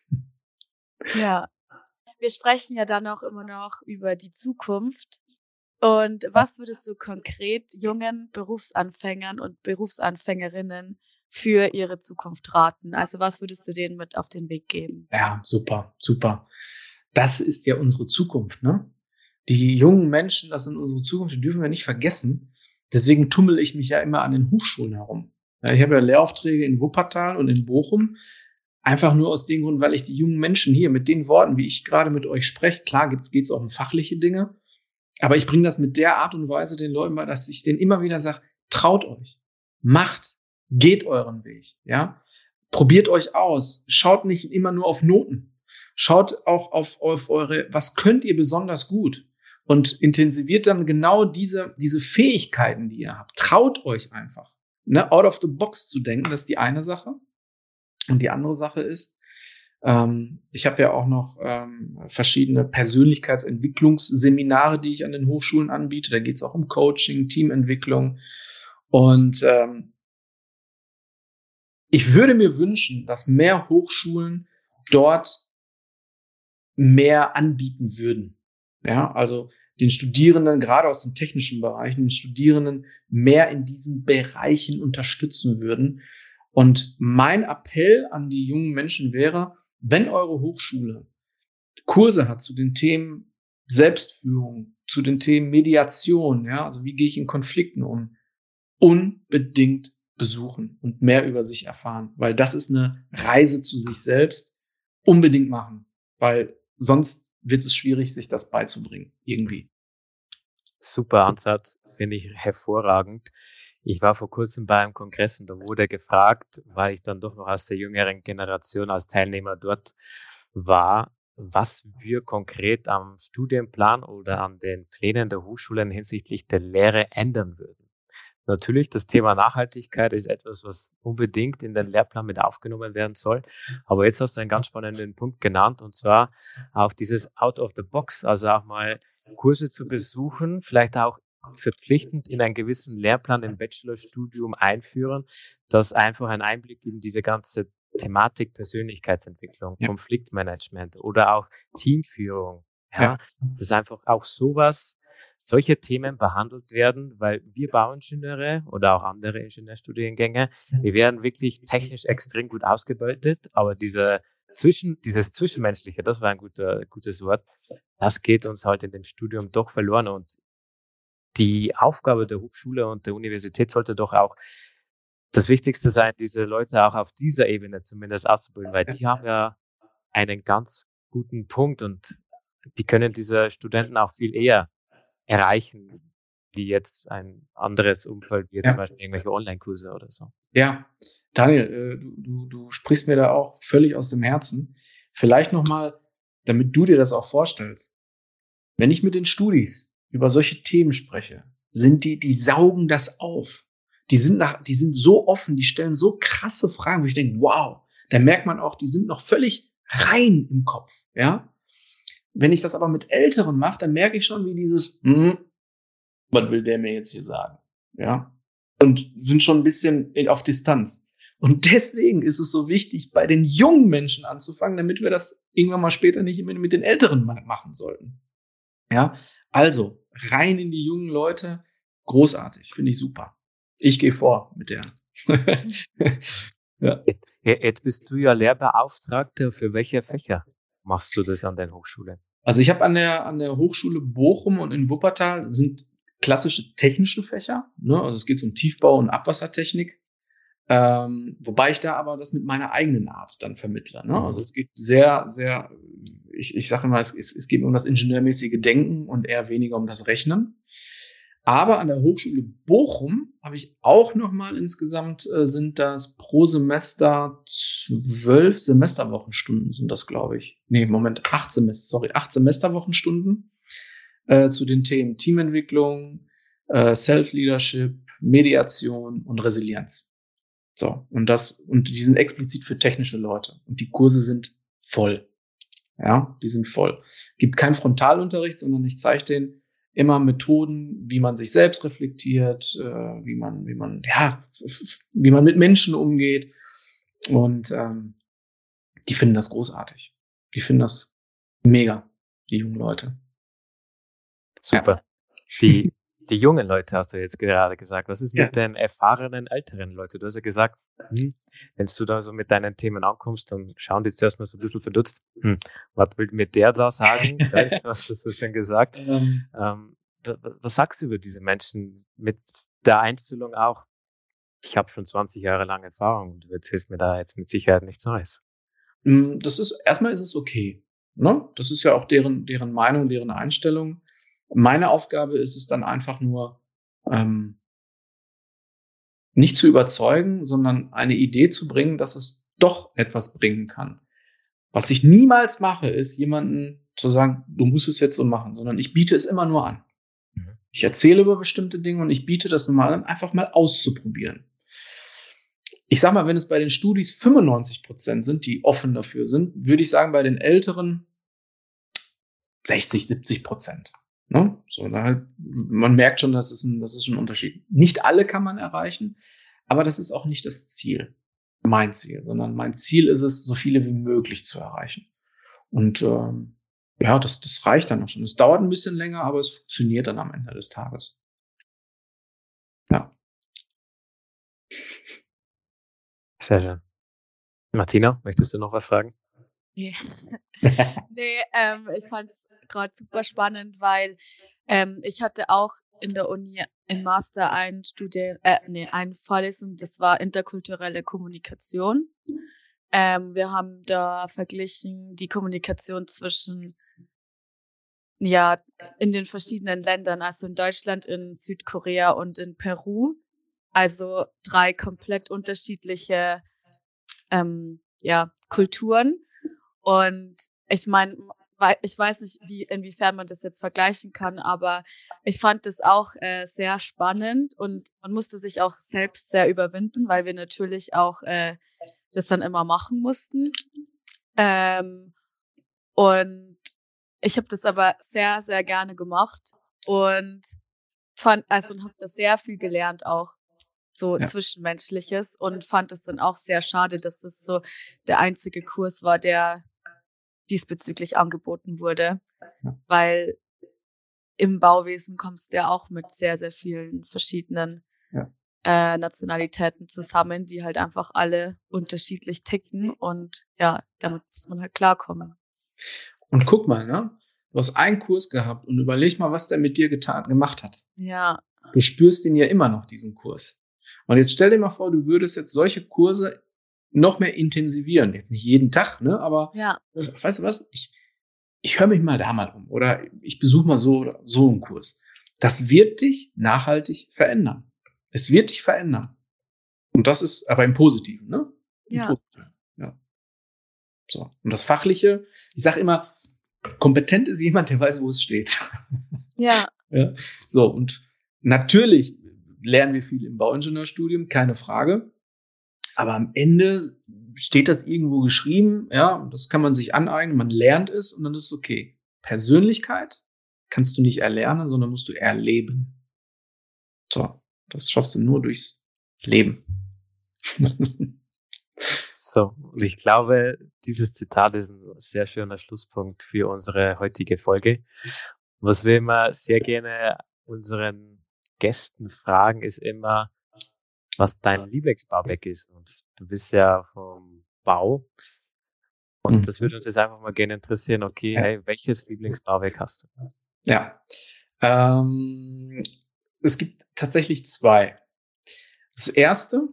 Ja, wir sprechen ja dann auch immer noch über die Zukunft. Und was würdest du konkret jungen Berufsanfängern und Berufsanfängerinnen für ihre Zukunft raten? Also was würdest du denen mit auf den Weg geben? Ja, super, super. Das ist ja unsere Zukunft, ne? Die jungen Menschen, das sind unsere Zukunft, die dürfen wir nicht vergessen. Deswegen tummel ich mich ja immer an den Hochschulen herum. Ja, ich habe ja Lehraufträge in Wuppertal und in Bochum. Einfach nur aus dem Grund, weil ich die jungen Menschen hier mit den Worten, wie ich gerade mit euch spreche, klar geht es auch um fachliche Dinge, aber ich bringe das mit der Art und Weise den Leuten bei, dass ich denen immer wieder sage, traut euch, macht, geht euren Weg, ja, probiert euch aus, schaut nicht immer nur auf Noten, schaut auch auf, auf eure, was könnt ihr besonders gut und intensiviert dann genau diese, diese Fähigkeiten, die ihr habt. Traut euch einfach, ne, out of the box zu denken, das ist die eine Sache. Und die andere Sache ist, ähm, ich habe ja auch noch ähm, verschiedene Persönlichkeitsentwicklungsseminare, die ich an den Hochschulen anbiete. Da geht es auch um Coaching, Teamentwicklung. Und ähm, ich würde mir wünschen, dass mehr Hochschulen dort mehr anbieten würden. Ja, also den Studierenden, gerade aus den technischen Bereichen, den Studierenden mehr in diesen Bereichen unterstützen würden. Und mein Appell an die jungen Menschen wäre, wenn eure Hochschule Kurse hat zu den Themen Selbstführung, zu den Themen Mediation, ja, also wie gehe ich in Konflikten um, unbedingt besuchen und mehr über sich erfahren, weil das ist eine Reise zu sich selbst, unbedingt machen, weil sonst wird es schwierig, sich das beizubringen, irgendwie. Super Ansatz, finde ich hervorragend. Ich war vor kurzem bei einem Kongress und da wurde gefragt, weil ich dann doch noch aus der jüngeren Generation als Teilnehmer dort war, was wir konkret am Studienplan oder an den Plänen der Hochschulen hinsichtlich der Lehre ändern würden. Natürlich, das Thema Nachhaltigkeit ist etwas, was unbedingt in den Lehrplan mit aufgenommen werden soll. Aber jetzt hast du einen ganz spannenden Punkt genannt, und zwar auch dieses Out of the Box, also auch mal Kurse zu besuchen, vielleicht auch verpflichtend in einen gewissen Lehrplan im Bachelorstudium einführen, das einfach einen Einblick in diese ganze Thematik Persönlichkeitsentwicklung, ja. Konfliktmanagement oder auch Teamführung, ja, ja. dass einfach auch sowas, solche Themen behandelt werden, weil wir Bauingenieure oder auch andere Ingenieurstudiengänge, wir werden wirklich technisch extrem gut ausgebildet, aber diese Zwischen, dieses Zwischenmenschliche, das war ein guter, gutes Wort, das geht uns halt in dem Studium doch verloren, und die Aufgabe der Hochschule und der Universität sollte doch auch das Wichtigste sein, diese Leute auch auf dieser Ebene zumindest auszubilden, weil die haben ja einen ganz guten Punkt und die können diese Studenten auch viel eher erreichen, wie jetzt ein anderes Umfeld, wie jetzt ja. zum Beispiel irgendwelche Online-Kurse oder so. Ja, Daniel, du, du, du sprichst mir da auch völlig aus dem Herzen. Vielleicht nochmal, damit du dir das auch vorstellst. Wenn ich mit den Studis über solche Themen spreche, sind die, die saugen das auf. Die sind nach, die sind so offen, die stellen so krasse Fragen, wo ich denke, wow, da merkt man auch, die sind noch völlig rein im Kopf, ja. Wenn ich das aber mit Älteren mache, dann merke ich schon, wie dieses, hm, was will der mir jetzt hier sagen, ja. Und sind schon ein bisschen auf Distanz. Und deswegen ist es so wichtig, bei den jungen Menschen anzufangen, damit wir das irgendwann mal später nicht immer mit den Älteren machen sollten. Ja, also rein in die jungen Leute, großartig, finde ich super. Ich gehe vor mit der Ja. Jetzt, jetzt bist du ja Lehrbeauftragter. Für welche Fächer machst du das an der Hochschule? Also ich habe an der, an der Hochschule Bochum und in Wuppertal sind klassische technische Fächer. Ne? Also es geht um Tiefbau und Abwassertechnik. Ähm, wobei ich da aber das mit meiner eigenen Art dann vermittle. Ne? Also es geht sehr, sehr, ich, ich sage immer, es, es geht um das ingenieurmäßige Denken und eher weniger um das Rechnen. Aber an der Hochschule Bochum habe ich auch nochmal insgesamt, äh, sind das pro Semester zwölf Semesterwochenstunden sind das, glaube ich. Nee, Moment, acht Semester, sorry, acht Semesterwochenstunden äh, zu den Themen Teamentwicklung, äh, Self-Leadership, Mediation und Resilienz. So, und das, und die sind explizit für technische Leute. Und die Kurse sind voll. Ja, die sind voll. Gibt keinen Frontalunterricht, sondern ich zeige denen immer Methoden, wie man sich selbst reflektiert, äh, wie man, wie man, ja, wie man mit Menschen umgeht. Und ähm, die finden das großartig. Die finden das mega, die jungen Leute. Super. Ja. Die, die jungen Leute hast du jetzt gerade gesagt. Was ist Ja. mit den erfahrenen, älteren Leuten? Du hast ja gesagt, hm, wenn du da so mit deinen Themen ankommst, dann schauen die zuerst mal so ein bisschen verdutzt. Hm, was will mir der da sagen? Das hast du so schön gesagt. Ähm, Ähm, wa- wa- was sagst du über diese Menschen mit der Einstellung auch? Ich habe schon zwanzig Jahre lang Erfahrung und du erzählst mir da jetzt mit Sicherheit nichts Neues. Mm, Das ist, erstmal ist es okay. Ne? Das ist ja auch deren, deren Meinung, deren Einstellung. Meine Aufgabe ist es dann einfach nur, ähm, nicht zu überzeugen, sondern eine Idee zu bringen, dass es doch etwas bringen kann. Was ich niemals mache, ist jemanden zu sagen, du musst es jetzt so machen, sondern ich biete es immer nur an. Mhm. Ich erzähle über bestimmte Dinge und ich biete das normal an, einfach mal auszuprobieren. Ich sag mal, wenn es bei den Studis fünfundneunzig Prozent sind, die offen dafür sind, würde ich sagen, bei den Älteren sechzig, siebzig Prozent. Ne? So, da halt, man merkt schon, das ist, ein, das ist ein Unterschied. Nicht alle kann man erreichen, aber das ist auch nicht das Ziel, mein Ziel, sondern mein Ziel ist es, so viele wie möglich zu erreichen. Und ähm, ja, das, das reicht dann auch schon. Es dauert ein bisschen länger, aber es funktioniert dann am Ende des Tages. Ja. Sehr schön. Martina, möchtest du noch was fragen? Nee, nee ähm, ich fand es gerade super spannend, weil ähm, ich hatte auch in der Uni im Master ein Studien, äh, nee, eine Vorlesung, das war interkulturelle Kommunikation. Ähm, wir haben da verglichen die Kommunikation zwischen, ja, in den verschiedenen Ländern, also in Deutschland, in Südkorea und in Peru. Also drei komplett unterschiedliche ähm, ja, Kulturen. Und ich meine, ich weiß nicht, wie, inwiefern man das jetzt vergleichen kann, aber ich fand das auch äh, sehr spannend und man musste sich auch selbst sehr überwinden, weil wir natürlich auch äh, das dann immer machen mussten. Ähm, und ich habe das aber sehr, sehr gerne gemacht und fand, also und habe das sehr viel gelernt auch, so Ja. Zwischenmenschliches und fand es dann auch sehr schade, dass das so der einzige Kurs war, der diesbezüglich angeboten wurde, Ja. weil im Bauwesen kommst du ja auch mit sehr, sehr vielen verschiedenen Ja. äh, Nationalitäten zusammen, die halt einfach alle unterschiedlich ticken und ja, damit muss man halt klarkommen. Und guck mal, ne? Du hast einen Kurs gehabt und überleg mal, was der mit dir getan, gemacht hat. Ja, Du spürst ihn ja immer noch, diesen Kurs. Und jetzt stell dir mal vor, du würdest jetzt solche Kurse noch mehr intensivieren. Jetzt nicht jeden Tag, ne? Aber ja, weißt du was? Ich, ich höre mich mal da mal um oder ich besuche mal so oder so einen Kurs. Das wird dich nachhaltig verändern. Es wird dich verändern. Und das ist aber im Positiven, ne? Im ja, Positiven, ja. So. Und das Fachliche, ich sage immer, kompetent ist jemand, der weiß, wo es steht. ja, Ja. So, und natürlich lernen wir viel im Bauingenieurstudium, keine Frage. Aber am Ende steht das irgendwo geschrieben, ja, und das kann man sich aneignen, man lernt es und dann ist es okay. Persönlichkeit kannst du nicht erlernen, sondern musst du erleben. So, das schaffst du nur durchs Leben. So, und ich glaube, dieses Zitat ist ein sehr schöner Schlusspunkt für unsere heutige Folge. Was wir immer sehr gerne unseren Gästen fragen, ist immer, was dein Lieblingsbauwerk ist. Und du bist ja vom Bau. Und Mhm. das würde uns jetzt einfach mal gerne interessieren. Okay, Ja. hey, welches Lieblingsbauwerk hast du? Ja. Ähm, es gibt tatsächlich zwei. Das erste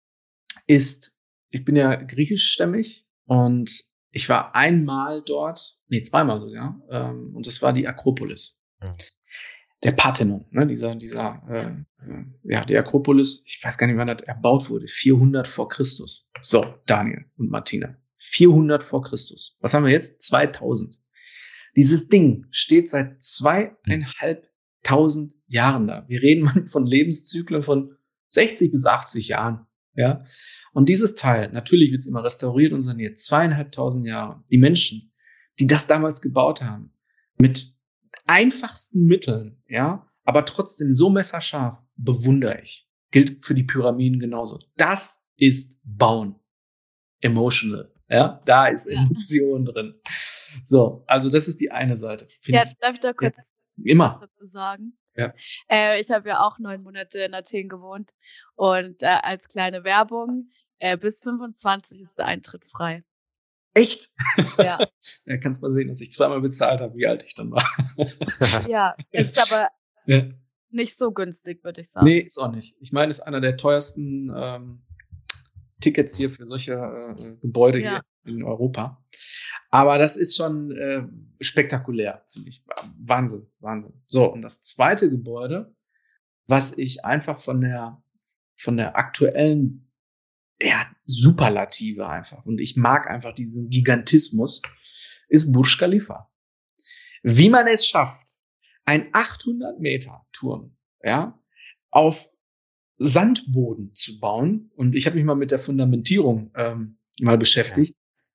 ist, ich bin ja griechischstämmig und ich war einmal dort, nee, zweimal sogar, ähm, und das war die Akropolis. Mhm. Der Parthenon, ne, dieser, dieser, äh, äh, ja, die Akropolis, ich weiß gar nicht, wann das erbaut wurde, vierhundert vor Christus. So, Daniel und Martina, vierhundert vor Christus. Was haben wir jetzt? zweitausend. Dieses Ding steht seit zweieinhalbtausend Jahren da. Wir reden von Lebenszyklen von sechzig bis achtzig Jahren, ja. Und dieses Teil, natürlich wird es immer restauriert und saniert, zweieinhalbtausend Jahre. Die Menschen, die das damals gebaut haben, mit einfachsten Mitteln, ja, aber trotzdem so messerscharf, bewundere ich. Gilt für die Pyramiden genauso. Das ist Bauen. Emotional, ja, da ist Ja. Emotion drin. So, also das ist die eine Seite. Find Ja, ich darf ich da kurz was immer. dazu sagen? Ja. Äh, ich habe ja auch neun Monate in Athen gewohnt und äh, als kleine Werbung, äh, bis fünfundzwanzig ist der Eintritt frei. Echt? Ja, Ja, kannst mal sehen, dass ich zweimal bezahlt habe, wie alt ich dann war. ja, ist aber Ja. nicht so günstig, würde ich sagen. Nee, ist auch nicht. Ich meine, es ist einer der teuersten ähm, Tickets hier für solche äh, Gebäude Ja. hier in Europa. Aber das ist schon äh, spektakulär, finde ich. Wahnsinn, Wahnsinn. So, und das zweite Gebäude, was ich einfach von der, von der aktuellen, ja, Superlative einfach, und ich mag einfach diesen Gigantismus, ist Burj Khalifa. Wie man es schafft, ein achthundert Meter Turm, ja, auf Sandboden zu bauen. Und ich habe mich mal mit der Fundamentierung ähm, mal beschäftigt.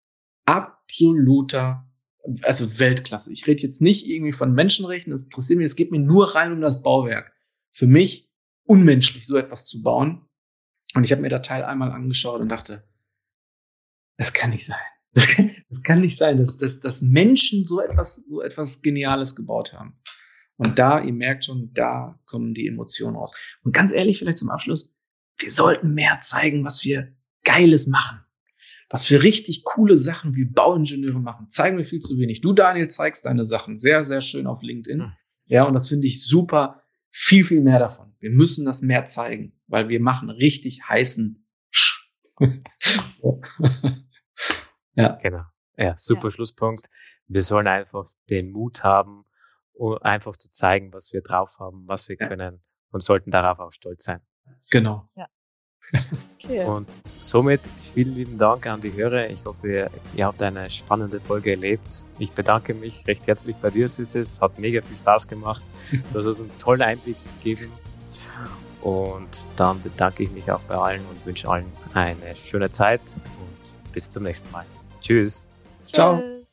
Absoluter, also Weltklasse. Ich rede jetzt nicht irgendwie von Menschenrechten, das interessiert mich, es geht mir nur rein um das Bauwerk. Für mich unmenschlich, so etwas zu bauen. Und ich habe mir das Teil einmal angeschaut und dachte, das kann nicht sein. Das kann, das kann nicht sein, dass, dass, dass Menschen so etwas, so etwas Geniales gebaut haben. Und da, ihr merkt schon, da kommen die Emotionen raus. Und ganz ehrlich, vielleicht zum Abschluss, wir sollten mehr zeigen, was wir Geiles machen. Was wir richtig coole Sachen wie Bauingenieure machen. Zeigen wir viel zu wenig. Du, Daniel, zeigst deine Sachen sehr, sehr schön auf LinkedIn. Hm. Ja, und das finde ich super. Viel, viel mehr davon. Wir müssen das mehr zeigen, weil wir machen richtig heißen Sch. So. Ja. Genau. Ja, super Ja. Schlusspunkt. Wir sollen einfach den Mut haben, um einfach zu zeigen, was wir drauf haben, was wir Ja. können und sollten darauf auch stolz sein. Genau. Okay. Und somit vielen lieben Dank an die Hörer. Ich hoffe, ihr, ihr habt eine spannende Folge erlebt. Ich bedanke mich recht herzlich bei dir, Sissi. Es hat mega viel Spaß gemacht. Du hast uns einen tollen Einblick gegeben. Und dann bedanke ich mich auch bei allen und wünsche allen eine schöne Zeit und bis zum nächsten Mal. Tschüss. Ciao. Tschüss.